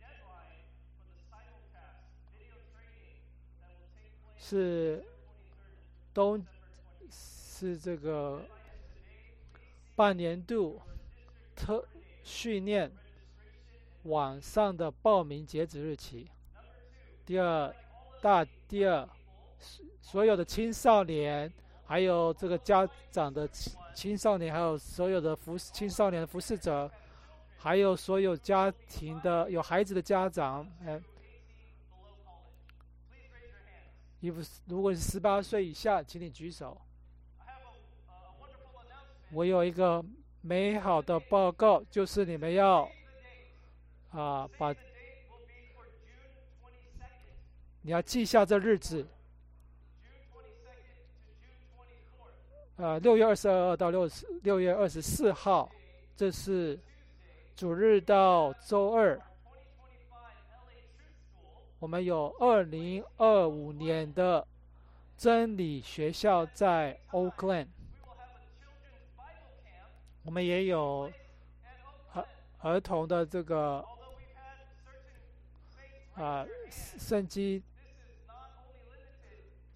是冬是这个半年度特训练网上的报名截止日期。第二大第二，所有的青少年，还有这个家长的青青少年，还有所有的服青少年的服侍者，还有所有家庭的有孩子的家长，哎，如果是十八岁以下，请你举手。我有一个美好的报告，就是你们要啊把你要记下这日子，呃，六月二十二到六六月二十四号，这是主日到周二。我们有二零二五年的真理学校在 Oakland， 我们也有儿儿童的这个啊圣经